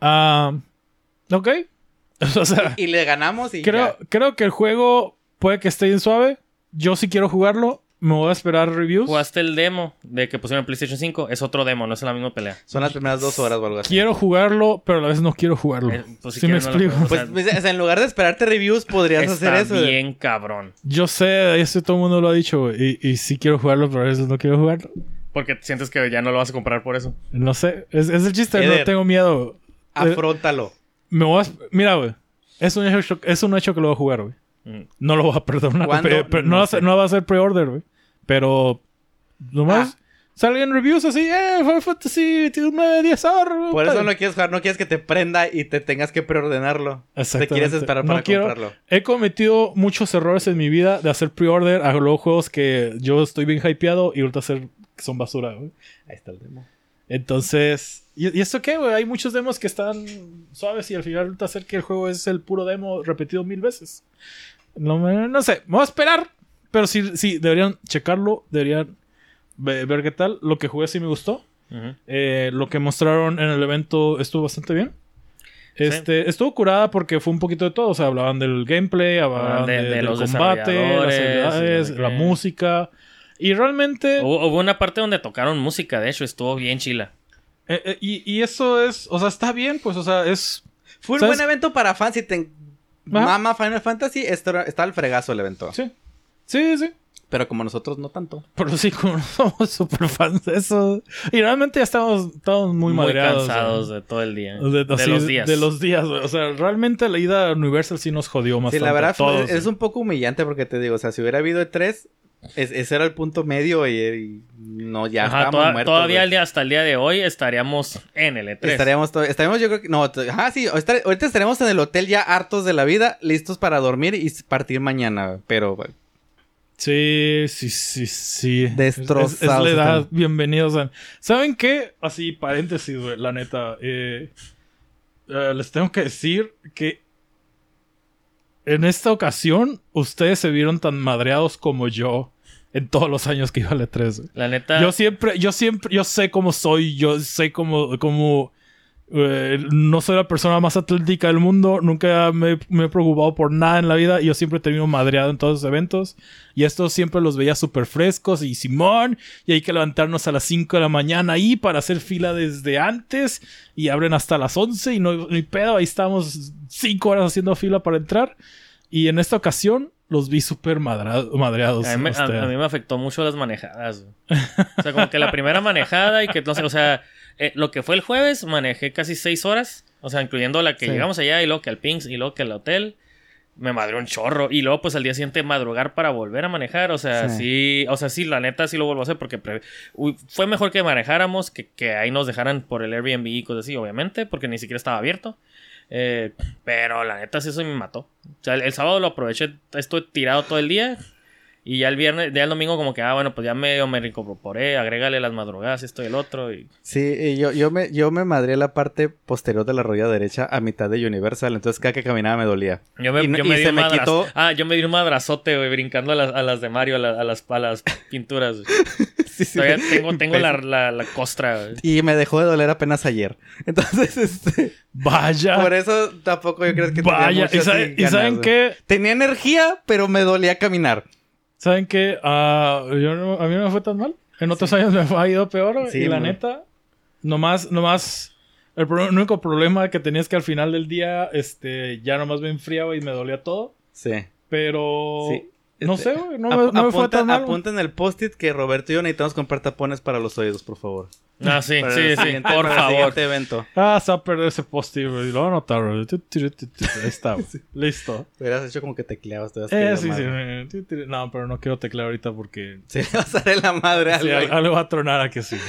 Ok. O sea, Y le ganamos y creo que el juego puede que esté bien suave. Yo sí quiero jugarlo. Me voy a esperar reviews. ¿Jugaste el demo de que pusieron en PlayStation 5? Es otro demo, no es la misma pelea. son las primeras 2 horas o algo así. Quiero jugarlo, pero a la vez no quiero jugarlo. Pues si ¿Sí me quieres, no lo explico? juegas. Pues, o sea, en lugar de esperarte reviews, podrías hacer Está eso. güey. bien cabrón. Yo sé, eso todo el mundo lo ha dicho, güey. Y sí quiero jugarlo, pero a veces no quiero jugarlo. Porque sientes que ya no lo vas a comprar por eso. No sé. Es el chiste, no Eder. tengo miedo. Afróntalo. Me voy a... Mira, güey. Es un hecho que lo voy a jugar, güey. Mm. No lo voy a perdonar. ¿Cuándo? No, No sé. no va a ser pre-order, güey. Pero... Nomás... Salgan reviews así. Final Fantasy 9, 10 horas. Por eso no quieres jugar, no quieres que te prenda y te tengas que preordenarlo. Te Exactamente. quieres esperar No para quiero- comprarlo. He cometido muchos errores en mi vida de hacer pre-order a luego juegos que yo estoy bien hypeado y ahorita son basura, güey. Ahí está el demo. Entonces... ¿Y esto qué, güey? Hay muchos demos que están suaves y al final resulta ser que el juego es el puro demo repetido 1000 veces. No sé. Me voy a esperar. Pero sí, deberían checarlo. Deberían ver qué tal. Lo que jugué sí me gustó. Ujú. Lo que mostraron en el evento estuvo bastante bien. Estuvo curada porque fue un poquito de todo. O sea, hablaban del gameplay, hablaban del los combate, las desarrolladores, habilidades, la música. Y realmente... Hubo una parte donde tocaron música, de hecho, estuvo bien chila. Y eso es... O sea, está bien, pues, o sea, es... Fue un ¿sabes? buen evento para fans. Si te mama Final Fantasy, está al fregazo el evento. Sí. Sí, sí. Pero como nosotros no tanto. Pero sí, como no somos super fans de eso. Y realmente ya estamos muy madreados. Cansados de todo el día. De los días. De los días, güey. O sea, realmente la ida a Universal sí nos jodió más. Sí, la verdad todos, es un poco humillante porque te digo, o sea, si hubiera habido E3, ese era el punto medio y no, ya estábamos muertos. Todavía hasta el día de hoy estaríamos en el E3. Estaríamos yo creo que... No, sí, ahorita estaremos en el hotel ya hartos de la vida, listos para dormir y partir mañana, pero... Bueno, sí. destrozados. Es la edad. Bienvenidos a... ¿Saben qué? Así, paréntesis, güey, la neta. Les tengo que decir que en esta ocasión ustedes se vieron tan madreados como yo en todos los años que iba al E3. La neta... Yo sé cómo soy. Yo sé cómo no soy la persona más atlética del mundo. Nunca me he preocupado por nada en la vida. Y yo siempre termino madreado en todos los eventos. Y estos siempre los veía súper frescos. Y Simón. Y hay que levantarnos a las 5 de la mañana ahí para hacer fila desde antes. Y abren hasta las 11. Y no hay pedo. Ahí estamos 5 horas haciendo fila para entrar. Y en esta ocasión los vi súper madreados. A mí me afectó mucho las manejadas. O sea, como que la primera manejada y que entonces, o sea... lo que fue el jueves, manejé casi 6 horas. O sea, incluyendo la que llegamos allá y luego que al Pinks y luego que al hotel. Me madreó un chorro. Y luego, pues, al día siguiente madrugar para volver a manejar. O sea, sí. O sea, sí, la neta sí lo vuelvo a hacer porque fue mejor que manejáramos que ahí nos dejaran por el Airbnb y cosas así, obviamente. Porque ni siquiera estaba abierto. Pero la neta sí eso me mató. O sea, el sábado lo aproveché. Estuve tirado todo el día. Y ya el domingo como que, bueno, pues ya me reincorporé, agrégale las madrugadas, esto y el otro. Y... Sí, yo me madré la parte posterior de la rodilla derecha a mitad de Universal, entonces cada que caminaba me dolía. Yo me di un madrazote, güey, brincando a las de Mario, a las pinturas. Sí, todavía tengo la costra, güey. Y me dejó de doler apenas ayer. Entonces, Vaya. Por eso tampoco yo creo que vaya. ¿Y saben qué? Tenía energía, pero me dolía caminar. ¿Saben qué? A mí no me fue tan mal. En otros años me ha ido peor. Sí, y la neta, nomás el único problema que tenía es que al final del día, ya nomás me enfriaba y me dolía todo. Sí. Pero... Sí. No sé, güey. No me fue tan mal. Apunta en el post-it que Roberto y yo necesitamos comprar tapones para los oídos, por favor. Ah, sí, por favor. Evento. Se va a perder ese post-it, güey. Lo voy a anotar, güey. Ahí está, güey. Listo. Hubieras hecho como que tecleabas. Sí. No, pero no quiero teclear ahorita porque... Se le va a salir la madre a algo. Sí, algo va a tronar a que sí.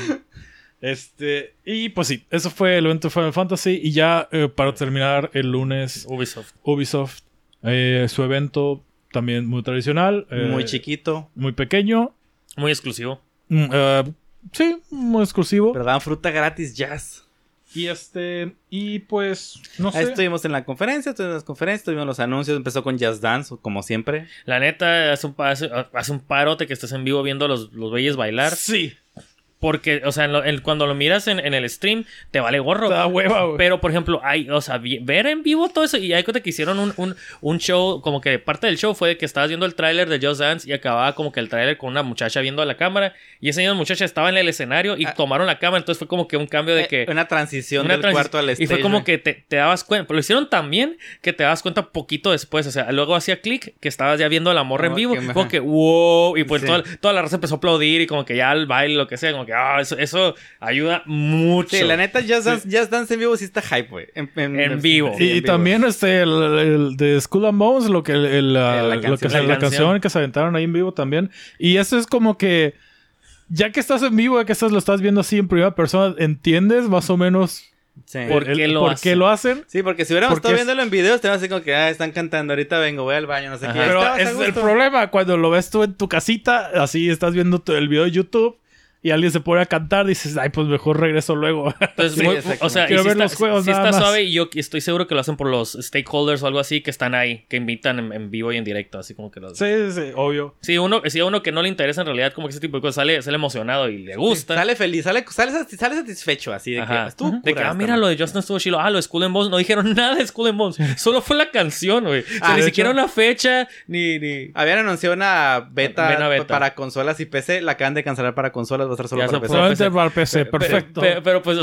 Y pues sí, eso fue el evento de Final Fantasy. Y ya para terminar el lunes... Ubisoft. Su evento también muy tradicional. Muy chiquito. Muy pequeño. Muy exclusivo. Sí, muy exclusivo. Pero daban fruta gratis, jazz. Y pues, no sé. Ahí estuvimos en la conferencia, tuvimos los anuncios, empezó con Just Dance, como siempre. La neta, hace un parote que estés en vivo viendo a los güeyes bailar. Sí. Porque, o sea, cuando lo miras en el stream, te vale gorro. Te da hueva, güey. Pero, por ejemplo, ver en vivo todo eso. Y hay cuenta que hicieron un show, como que parte del show fue que estabas viendo el tráiler de Just Dance y acababa como que el tráiler con una muchacha viendo a la cámara. Y esa misma muchacha estaba en el escenario y tomaron la cámara. Entonces fue como que un cambio de que... Una transición del cuarto al stage. Y fue como que te dabas cuenta. Pero lo hicieron tan bien que te dabas cuenta poquito después. O sea, luego hacía clic que estabas ya viendo a la morra en vivo. Como que, wow. Y pues toda la raza empezó a aplaudir y como que ya el baile, lo que sea. Como que, eso ayuda mucho. Sí, la neta, Just Dance en vivo sí está hype, güey. En vivo. Y también el de Skull and Bones, la canción que se aventaron ahí en vivo también. Y eso es como que, ya que estás en vivo, ya que lo estás viendo así en primera persona, ¿entiendes más o menos por qué lo hacen? Sí, porque si hubiéramos estado viéndolo en videos, te vas así como que, están cantando, ahorita vengo, voy al baño, no sé qué. Pero es el problema, cuando lo ves tú en tu casita, así estás viendo el video de YouTube, y alguien se pone a cantar, dices, ay, pues mejor regreso luego. Entonces, Sí, muy, exacto. o sea, Quiero y sí ver está, los juegos sí nada está más. suave y yo estoy seguro que lo hacen por los stakeholders o algo así que están ahí, que invitan en vivo y en directo, así como que los... Sí, obvio. Sí, a uno que no le interesa en realidad como que ese tipo de cosas sale emocionado y le gusta. Sale feliz, sale satisfecho así de Ajá. que estuvo De que, cura mira, esta, lo de Justin estuvo chido. Lo de Skull and Bones. No dijeron nada de Skull and Bones. Solo fue la canción, güey. O sea, ni de siquiera hecho. una fecha, ni... Habían anunciado una Beta. para consolas y PC, la acaban de cancelar para consolas, va a estar solo Ya para se PC. fue. Solamente para PC, perfecto. Pero, pues,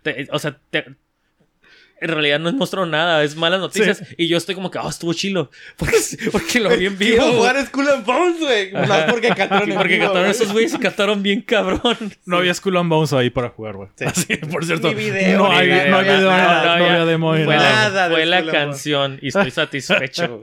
en realidad no mostró nada, es malas noticias. Sí. Y yo estoy como que, estuvo chilo. Porque lo vi en vivo. Quiero jugar Skull and Bones, güey. Más porque cantaron en Porque vivo, cantaron güey. esos güeyes y cantaron bien cabrón. No había Skull and Bones ahí para jugar, güey. Sí. Así, por cierto. Ni video, no ni hay video, no hay video, nada, no había demo ni Fue nada. nada de fue la Skull and Bones. canción y estoy satisfecho.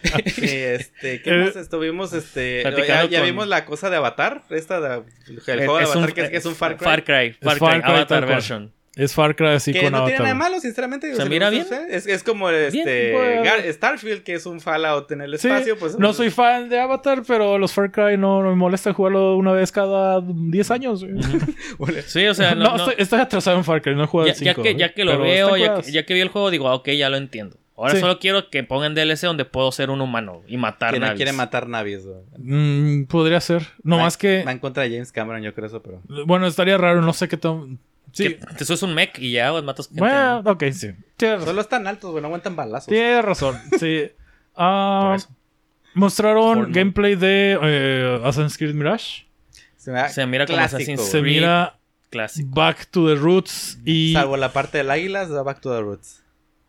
Sí, ¿qué más estuvimos? Platicando Ya con- vimos la cosa de Avatar, el juego de Es Avatar un- que es un Far Cry. Far Cry Far Cry, Avatar tal cual. version. Es Far Cry así Que con no tiene Avatar. nada de malo, sinceramente. ¿Se Si mira le gusta bien? a usted. Es como pues. Starfield, que es un Fallout en el Sí, espacio. Pues, no soy fan de Avatar, pero los Far Cry no me molesta jugarlo una vez cada 10 años. güey. Sí, o sea, No, estoy atrasado en Far Cry, no he jugado el 5. ya que lo veo, ya que vi el juego, digo, ok, ya lo entiendo. Ahora Sí. solo quiero que pongan DLC donde puedo ser un humano y matar Que no naves. quiere matar navies. güey. Podría ser. No Va- más que... Va en contra de James Cameron, yo creo eso, pero... Bueno, estaría raro, no sé qué tan... Sí. Que te subes un mech y ya, matas gente. Bueno, ok, sí. Tienes razón. Solo están altos, güey, no aguantan balazos. Tienes razón, sí. Por eso. Mostraron Fortnite. gameplay de Assassin's Creed Mirage. Se mira como clásico, Assassin's güey. Se Creed. mira Clásico. Back to the Roots y... Salvo la parte del águila, se da Back to the Roots.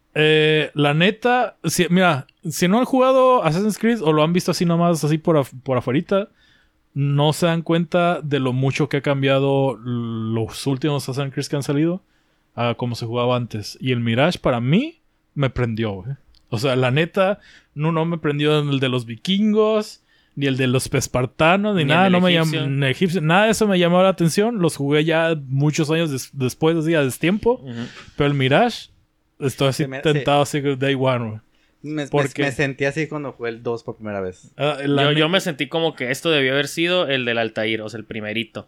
La neta, mira, si no han jugado Assassin's Creed o lo han visto así nomás, así por afuerita, no se dan cuenta de lo mucho que ha cambiado los últimos Assassin's Creed que han salido a cómo se jugaba antes. Y el Mirage para mí me prendió, güey. O sea, la neta, no me prendió el de los vikingos, ni el de los espartanos, ni Ni nada, el no me egipcio. llamó, egipcio, nada de eso me llamó la atención. Los jugué ya muchos años después, así a destiempo. Ujú. Pero el Mirage, estoy así Se me- tentado así que day one, güey. Porque- Me sentí así cuando jugué el 2 por primera vez. Yo me sentí como que esto debió haber sido el del Altair, o sea, el primerito.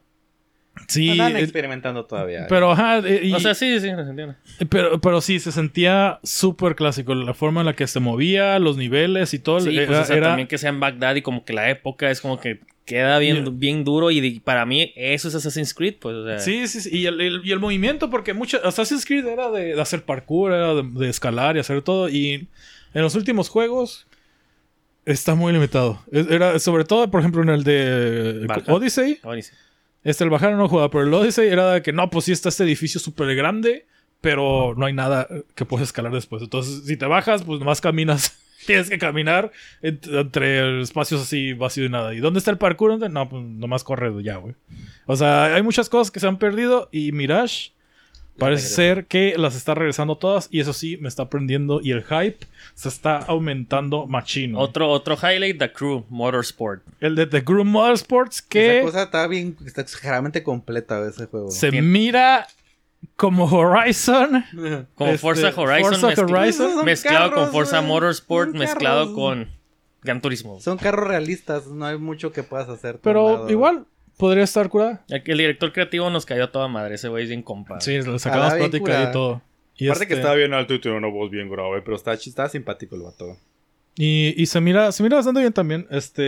Sí, Andan experimentando todavía. pero ajá, O sea, sí, lo entiendo. pero sí, se sentía súper clásico. La forma en la que se movía, los niveles y todo. Sí, era, pues, o sea, era- también que sea en Bagdad y como que la época es como que queda bien duro y para mí eso es Assassin's Creed, pues, o sea... Sí. Y el movimiento, porque Assassin's Creed era de hacer parkour, era de escalar y hacer todo. Y en los últimos juegos está muy limitado. Era sobre todo, por ejemplo, en el de Valhalla. Odyssey. Odyssey. El Valhalla no jugaba, pero el Odyssey era de que no, pues sí está este edificio súper grande, pero no hay nada que puedes escalar después. Entonces, si te bajas, pues nomás caminas. Tienes que caminar entre espacios así vacíos y nada. ¿Y dónde está el parkour? No, pues nomás corre ya, güey. O sea, hay muchas cosas que se han perdido y Mirage parece ser que las está regresando todas y eso sí me está prendiendo y el hype se está aumentando machino. Otro highlight, The Crew Motorsport. El de The Crew Motorsports que Esa cosa está exageradamente completa ese juego. se mira como Horizon. Como Forza Horizon, Forza Horizon. Son mezclado carros, con Forza güey. Motorsport, Son mezclado carros. con Gran Turismo. Son carros realistas, no hay mucho que puedas hacer. Pero Tornado. igual podría estar curada. El director creativo nos cayó a toda madre, ese güey es bien compa. Sí, le sacamos Ah, bien plática curada. y todo. Y, Aparte que estaba bien alto y tiene una voz bien grave, pero estaba simpático el vato. y se mira bastante bien también.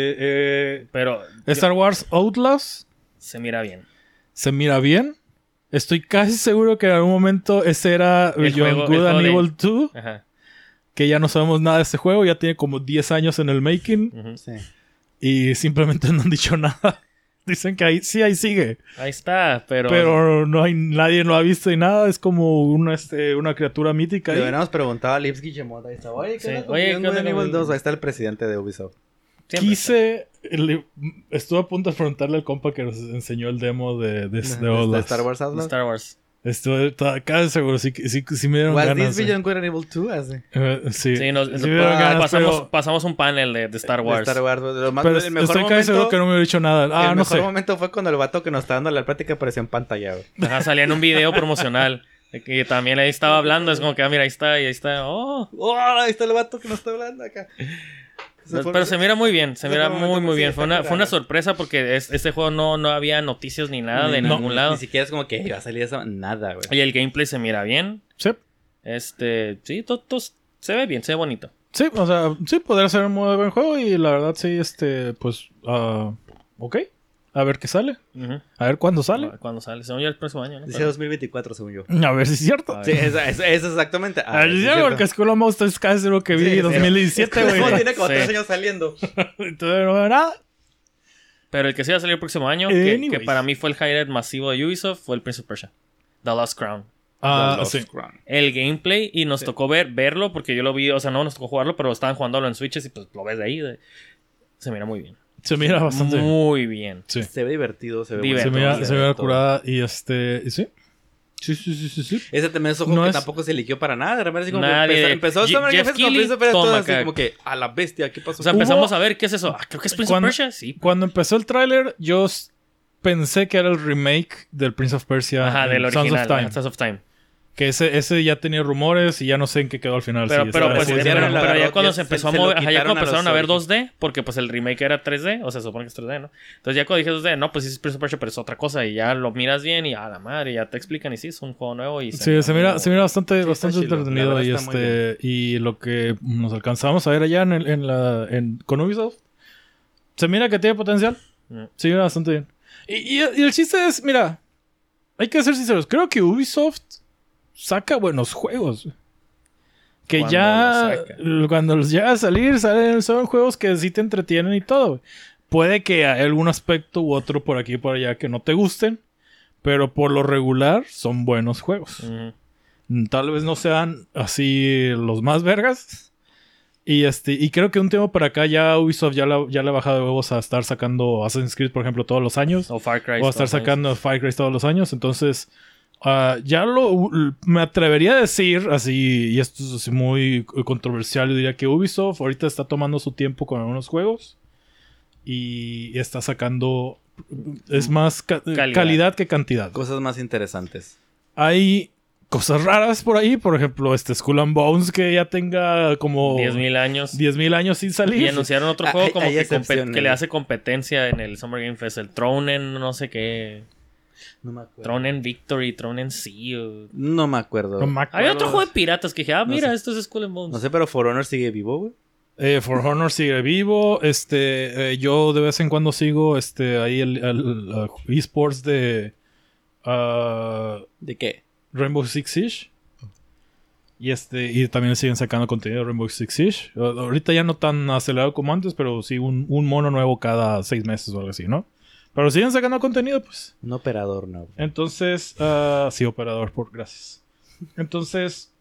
Pero Star Wars Outlaws se mira bien. se mira bien. Estoy casi seguro que en algún momento ese era El Beyond juego- Good el and juego de- Evil 2. Ajá. Que ya no sabemos nada de este juego. Ya tiene como 10 años en el making. Ujú. Sí. Y simplemente no han dicho nada. Dicen que ahí sigue. Ahí está, Pero nadie lo ha visto y nada. Es como una criatura mítica. Le ahí. hubiéramos preguntado a Lipsky Gemota. Ahí está. Oye, ¿qué Sí. onda con Oye, Beyond ¿qué Good onda and con- Evil 2? Ahí está el presidente de Ubisoft. siempre Estuve a punto de preguntarle al compa que nos enseñó el demo de De Outlast. Star Wars está. Outlaws. Star Wars. Estaba casi seguro. Sí me dieron Was ganas. this Beyond Good and Evil 2? Así. Sí, Sí, sí me dieron ganas, pasamos un panel de Star De Wars. Star Wars. pero El mejor estoy casi seguro momento, que no me hubiera dicho nada. el No mejor sé. momento fue cuando el vato que nos está dando la plática apareció en pantalla. Güey. Ajá, salía en un video promocional. Que también ahí estaba hablando. Es como que, mira, ahí está y ahí está. Oh. ¡Oh! Ahí está el vato que nos está hablando acá. Pero se mira muy bien, se mira fue un muy momento bien. sí, Fue está una curado. sorpresa porque este juego no había noticias ni nada de ningún lado. Ni siquiera es como que iba a salir esa... Nada, güey. Y el gameplay se mira bien. Sí. Sí, todo se ve bien, se ve bonito. Sí, o sea, sí, podría ser un muy buen juego y la verdad sí, pues, ok. A ver qué sale. Ujú. A ver cuándo sale. Cuando sale, según yo el próximo año, ¿no? Dice 2024, según yo. A ver si es cierto. A Sí, eso exactamente. A ver si es cierto, porque Skull and Bones es casi lo que vi Sí, en 2017, El juego güey. tiene como Sí. 3 años saliendo. Entonces no veo nada. Pero el que sí va a salir el próximo año, que Anyways. para mí fue el highlight masivo de Ubisoft, fue el Prince of Persia. The Lost Crown. Sí. El gameplay, y nos tocó verlo, porque yo lo vi, o sea, no nos tocó jugarlo, pero estaban jugándolo en Switches y pues lo ves de ahí. Se mira muy bien. Se mira bastante. Muy bien. Sí. Se ve divertido, se ve Divertido. bonito, Se mira todo. curada y y sí. Sí. Ese también es un juego No que es- tampoco se eligió para nada. De repente, así como Nadie- que empezó Summer Game Jeff Fest como Keighley, Prince of Persia, toma todo así acá. como que a la bestia, ¿qué pasó? O sea, empezamos a ver, ¿qué es eso? Creo que es Prince of Persia, sí. Cuando empezó el tráiler, yo pensé que era el remake del Prince of Persia. Ajá, del Sons original, of Time. Sons of Time. Que ese ya tenía rumores y ya no sé en qué quedó al final. Pero, sí, pero, estaba- pues, sí, pusieron era- en la- pero ya agarró, cuando ya se empezó a se lo mover, ajá, ya quitaron cuando a los empezaron a ver orígenes. 2D, porque pues el remake era 3D, o sea, se supone que es 3D, ¿no? Entonces ya cuando dije 2D, no, pues sí es Prince of Persia, pero es otra cosa, y ya lo miras bien y a la madre, ya te explican y sí, es un juego nuevo y Sí, se mira bastante, Sí, bastante está chilo. entretenido. La Y verdad está muy y lo que nos alcanzamos a ver allá con Ubisoft, se mira que tiene potencial. Mm. Se mira bastante bien. Y el chiste es, mira, hay que ser sinceros. Creo que Ubisoft saca buenos juegos. Que Cuando ya, los saca. cuando los llega a salir, son juegos que sí te entretienen y todo. Güey. Puede que hay algún aspecto u otro por aquí y por allá que no te gusten, pero por lo regular son buenos juegos. Ujú. Tal vez no sean así los más vergas. Y creo que un tiempo para acá ya Ubisoft ya le ha bajado de huevos a estar sacando Assassin's Creed, por ejemplo, todos los años. O Far Cry. O a estar sacando Far Cry todos los años. Entonces, me atrevería a decir así, y esto es así muy controversial, yo diría que Ubisoft ahorita está tomando su tiempo con algunos juegos y está sacando, es más calidad que cantidad. Cosas más interesantes. Hay cosas raras por ahí, por ejemplo, Skull and Bones que ya tenga como 10,000 años. 10,000 años sin salir. Y anunciaron otro juego como hay que, excepciones. que le hace competencia en el Summer Game Fest. El Tronen, no sé qué. No me acuerdo. Tronen Victory, Tronen Sea. No me acuerdo. No me Había acuerdo. otro juego de piratas que dije, mira, sé. esto es Skull and Bones. No sé, pero For Honor sigue vivo, güey. For Honor sigue vivo. Yo de vez en cuando sigo ahí el esports de ¿De qué? Rainbow Six Siege. Y también siguen sacando contenido de Rainbow Six Siege. Ahorita ya no tan acelerado como antes, pero sí un mono nuevo cada 6 meses o algo así, ¿no? Pero siguen sacando contenido, pues. Un operador nuevo. Entonces, sí, operador, gracias. Entonces,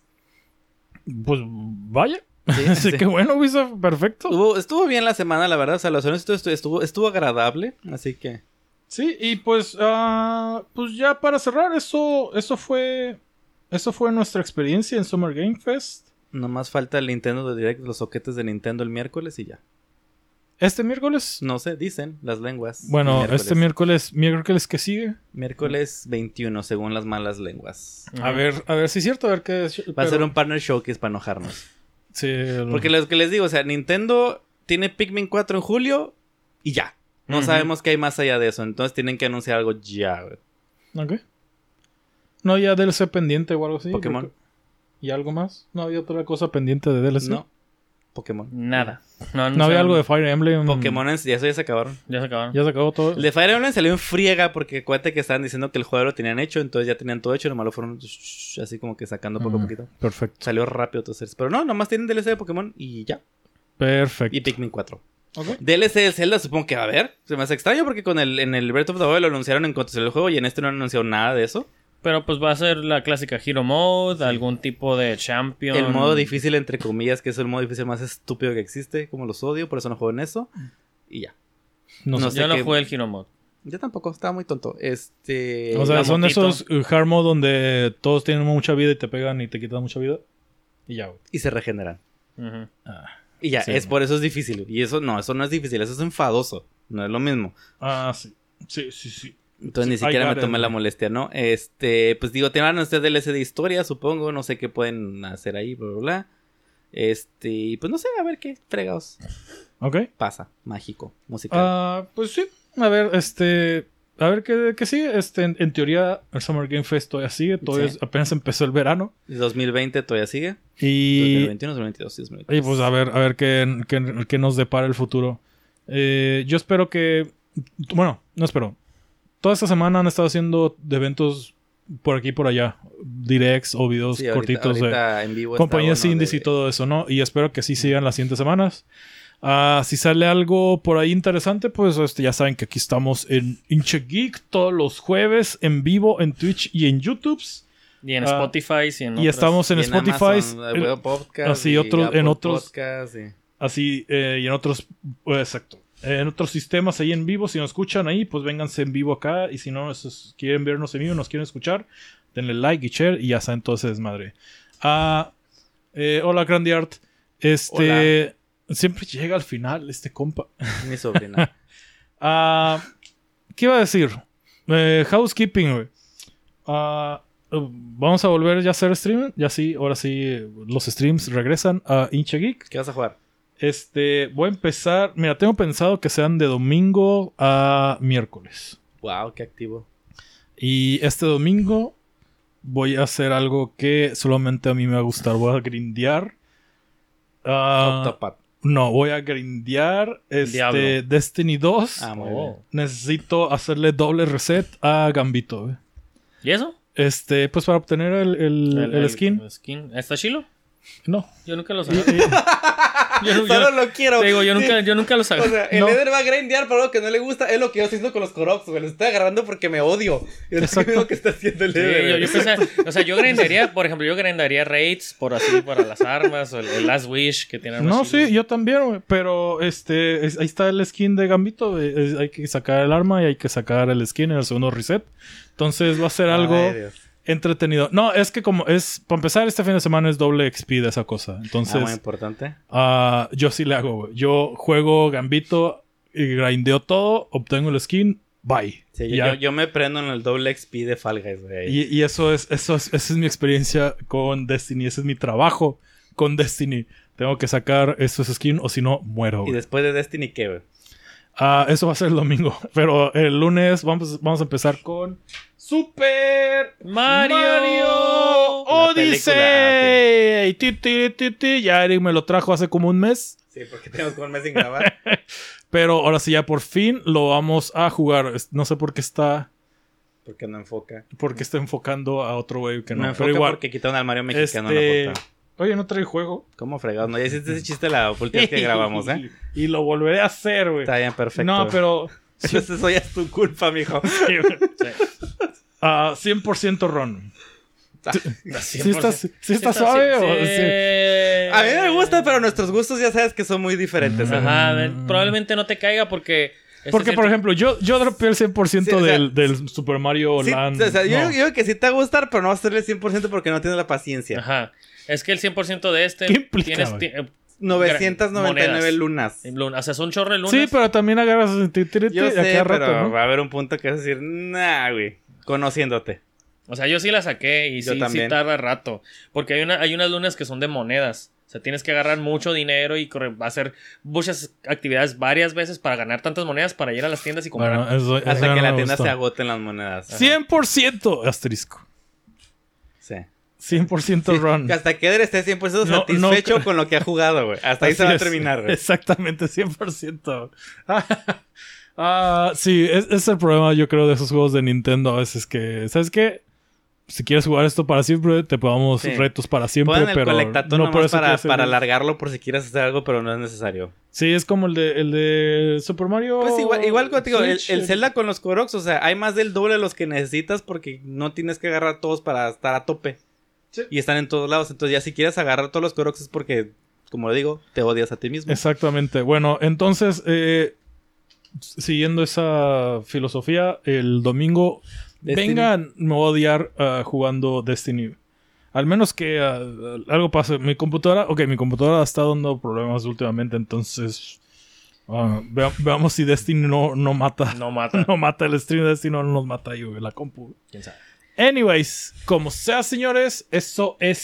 pues vaya. Sí, Así sí. que bueno, Ubisoft, perfecto. Estuvo bien la semana, la verdad. O sea, los honestos estuvo agradable. Así que. Sí, y pues ya para cerrar, eso fue nuestra experiencia en Summer Game Fest. Nomás falta el Nintendo de Direct, los soquetes de Nintendo el miércoles y ya. Este miércoles. No sé, dicen las lenguas. Bueno, este miércoles que sigue. Miércoles 21, según las malas lenguas. Ujú. A ver si es cierto, a ver qué es. Va a ser un partner showcase para enojarnos. Sí, Porque lo que les digo, o sea, Nintendo tiene Pikmin 4 en julio y ya. No Ujú. sabemos qué hay más allá de eso. Entonces tienen que anunciar algo ya, güey. Ok. No había DLC pendiente o algo así. Pokémon. ¿Y algo más? ¿No había otra cosa pendiente de DLC? No. Pokémon. Nada. ¿No había algo de Fire Emblem? Pokémon ya se acabaron. Ya se acabaron. Ya se acabó todo. El de Fire Emblem salió en friega porque acuérdate que estaban diciendo que el juego lo tenían hecho, entonces ya tenían todo hecho, nomás lo fueron así como que sacando poco a poquito. Perfecto. Salió rápido entonces. Pero no, nomás tienen DLC de Pokémon y ya. Perfecto. Y Pikmin 4. Ok. DLC de Zelda supongo que va a haber. Se me hace extraño porque en el Breath of the Wild lo anunciaron en cuanto salió el juego y en este no han anunciado nada de eso. Pero pues va a ser la clásica Hero Mode, algún tipo de Champion. El modo difícil, entre comillas, que es el modo difícil más estúpido que existe, como los odio, por eso no juego en eso. Y ya. No No sé. sé Yo no qué- jugué el Hero Mode. Yo tampoco, estaba muy tonto. O sea, la son motito. esos hard mode donde todos tienen mucha vida y te pegan y te quitan mucha vida. Y ya, güey. Y se regeneran. Ujú. Y ya, Sí. es por eso es difícil. Y eso no es difícil, eso es enfadoso. No es lo mismo. Sí. Sí. Entonces ni Sí, siquiera I me got tomé it. la molestia, ¿no? Pues digo, tendrán ustedes DLC de historia, supongo. No sé qué pueden hacer ahí, bla, bla, bla. Pues no sé, a ver qué fregados Ok. pasa. Mágico, musical. Pues sí. A ver, a ver qué sigue. En teoría, el Summer Game Fest todavía sigue. Sí. Apenas empezó el verano. 2020 todavía sigue. Y 2021, 2022, 2023. Y pues a ver qué nos depara el futuro. Yo espero que... Bueno, no espero. Toda esta semana han estado haciendo de eventos por aquí y por allá. Directs o videos Sí, cortitos ahorita en vivo de compañías está, bueno, indies y todo eso, ¿no? Y espero que sí sigan las siguientes semanas. Si sale algo por ahí interesante, pues ya saben que aquí estamos en Inche Geek todos los jueves en vivo en Twitch y en YouTube. Y en Spotify y en Y estamos en Y Spotify. Amazon, Web Podcast, así y otros, Apple en otros. Podcast, y... Así, y en otros, exacto. En otros sistemas ahí en vivo, si nos escuchan ahí, pues vénganse en vivo acá. Y si no quieren vernos en vivo, nos quieren escuchar, denle like y share y ya saben todo ese desmadre. Hola, Grandy Art. Hola. Siempre llega al final este compa. Mi sobrina. ¿Qué iba a decir? Housekeeping, güey. Vamos a volver ya a hacer streaming. Ya sí, ahora sí, los streams regresan a Inche Geek. ¿Qué vas a jugar? Voy a empezar. Mira, tengo pensado que sean de domingo a miércoles. Wow, qué activo. Y este domingo voy a hacer algo que solamente a mí me va a gustar. Voy a grindear. Octopath. No, voy a grindear Diablo. Destiny 2. Muy bien. Necesito hacerle doble reset a Gambito. Güey. ¿Y eso? Pues para obtener el skin. El skin. ¿Está chilo? No. Yo nunca lo saqué. Solo lo quiero. Te digo, yo Sí. nunca lo saqué. O sea, el No. Eder va a grindear por algo que no le gusta. Es lo que yo estoy haciendo con los Koroks, güey. Lo estoy agarrando porque me odio. Es lo Exacto. mismo que está haciendo el Sí, Eder. yo pensé, o sea, yo grindaría, por ejemplo, raids por así para las armas o el Last Wish que tiene No, sí, yo también, güey. Pero ahí está el skin de Gambito. Güey. Hay que sacar el arma y hay que sacar el skin en el segundo reset. Entonces va a ser algo Ay, Dios. entretenido. No, es que como es... Para empezar, este fin de semana es doble XP de esa cosa. Muy Entonces, importante. yo sí le hago, güey. Yo juego Gambito y grindeo todo, obtengo el skin, bye. Sí, Ya. yo me prendo en el doble XP de Fall Guys, güey. Y esa es mi experiencia con Destiny. Ese es mi trabajo con Destiny. Tengo que sacar esos skins o si no, muero. Y güey. después de Destiny, ¿qué, güey? Eso va a ser el domingo. Pero el lunes vamos a empezar con Super Mario. Odyssey. Ti. Ya Eric me lo trajo hace como un mes. Sí, porque tenemos como un mes sin grabar. Pero ahora sí, ya por fin lo vamos a jugar. No sé por qué está enfocando a otro güey que no. No Pero enfoca igual, porque quitaron al Mario mexicano en la portada. Oye, no trae juego. ¿Cómo fregados? No, ya hiciste ese chiste la última vez que grabamos, ¿eh? Y lo volveré a hacer, güey. Está bien, perfecto. No, pero... Eso ya es tu culpa, mijo. Sí, güey. 100% Ron. ¿Sí está suave o...? Sí. A mí me gusta, pero nuestros gustos ya sabes que son muy diferentes. ¿eh? Ajá, probablemente no te caiga porque... Porque, por ejemplo, yo dropeé el 100% Sí, o sea, del Super Mario Sí, Land. o sea, yo No. digo que sí te va a gustar, pero no vas a hacerle el 100% porque no tienes la paciencia. Ajá. Es que el 100% de este... ¿Qué implica, güey? 999 monedas. lunas. O sea, son chorro de lunas. Sí, pero también agarras... Yo a sé, cada pero rato, ¿no? va a haber un punto que vas a decir, nah, güey, conociéndote. O sea, yo sí la saqué y Yo sí también. tarda rato. Porque hay unas lunas que son de monedas. O sea, tienes que agarrar mucho dinero y hacer muchas actividades varias veces para ganar tantas monedas para ir a las tiendas y comprar. Bueno, eso Hasta no que la me tienda gustó. se agoten las monedas. 100% asterisco. Sí. 100% Ron. Hasta que Eder esté 100% No, satisfecho no. con lo que ha jugado, güey. Hasta ahí se va a Así es. terminar, güey. Exactamente, 100%. Sí, es el problema, yo creo, de esos juegos de Nintendo a veces que, ¿sabes qué? Si quieres jugar esto para siempre, te podamos Sí. retos para siempre, Ponen el pero colectatón no por nomás eso para quieres seguir. alargarlo por si quieres hacer algo, pero no es necesario. Sí, es como el de Super Mario. Pues igual contigo, el Switch. Zelda con los Koroks, o sea, hay más del doble de los que necesitas porque no tienes que agarrar todos para estar a tope. Sí. Y están en todos lados. Entonces ya si quieres agarrar todos los Koroks es porque, como lo digo, te odias a ti mismo. Exactamente. Bueno, entonces, siguiendo esa filosofía, el domingo Destiny. vengan, me voy a odiar jugando Destiny. Al menos que algo pase. Mi computadora ha estado dando problemas últimamente, entonces veamos si Destiny no mata. No mata. No mata el stream de Destiny, no nos mata ahí, güey, la compu. ¿Quién sabe? Anyways, como sea, señores, eso es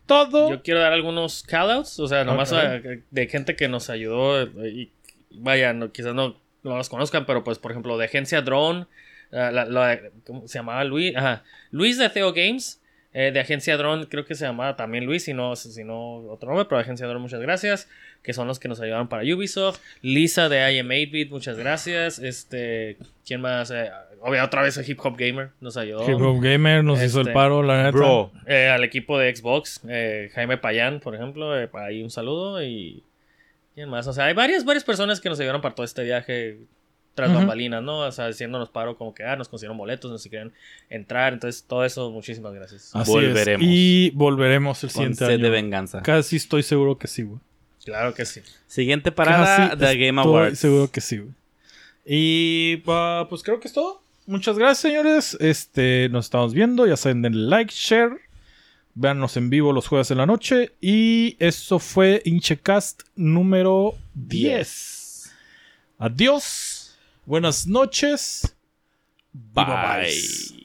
todo. Yo quiero dar algunos callouts, o sea, nomás de gente que nos ayudó. Y vaya, quizás no los conozcan, pero pues, por ejemplo, de Agencia Drone, ¿cómo se llamaba? Luis. Ajá. Luis de Theo Games. De Agencia Drone, creo que se llamaba también Luis, si no otro nombre, pero Agencia Drone, muchas gracias. Que son los que nos ayudaron para Ubisoft. Lisa de I Am 8-Bit, muchas gracias. ¿Quién más? Obviamente otra vez el Hip Hop Gamer nos ayudó. Hip Hop Gamer nos hizo el paro, la neta. Bro. Al equipo de Xbox, Jaime Payán, por ejemplo, ahí un saludo. Y ¿quién más? O sea, hay varias personas que nos ayudaron para todo este viaje tras bambalinas, ¿no? O sea, haciéndonos paro como que, nos consiguieron boletos, no sé si quieren entrar. Entonces, todo eso, muchísimas gracias. Así Volveremos. Es. Y volveremos el Con siguiente sed año. de venganza. Casi estoy seguro que sí, güey. Claro que sí. Siguiente parada, The Game Awards. Estoy seguro que sí, güey. Y pues creo que es todo. Muchas gracias, señores. Nos estamos viendo. Ya saben, denle like, share. Véannos en vivo los jueves en la noche. Y eso fue Inchecast número 10. Adiós. Buenas noches. Bye.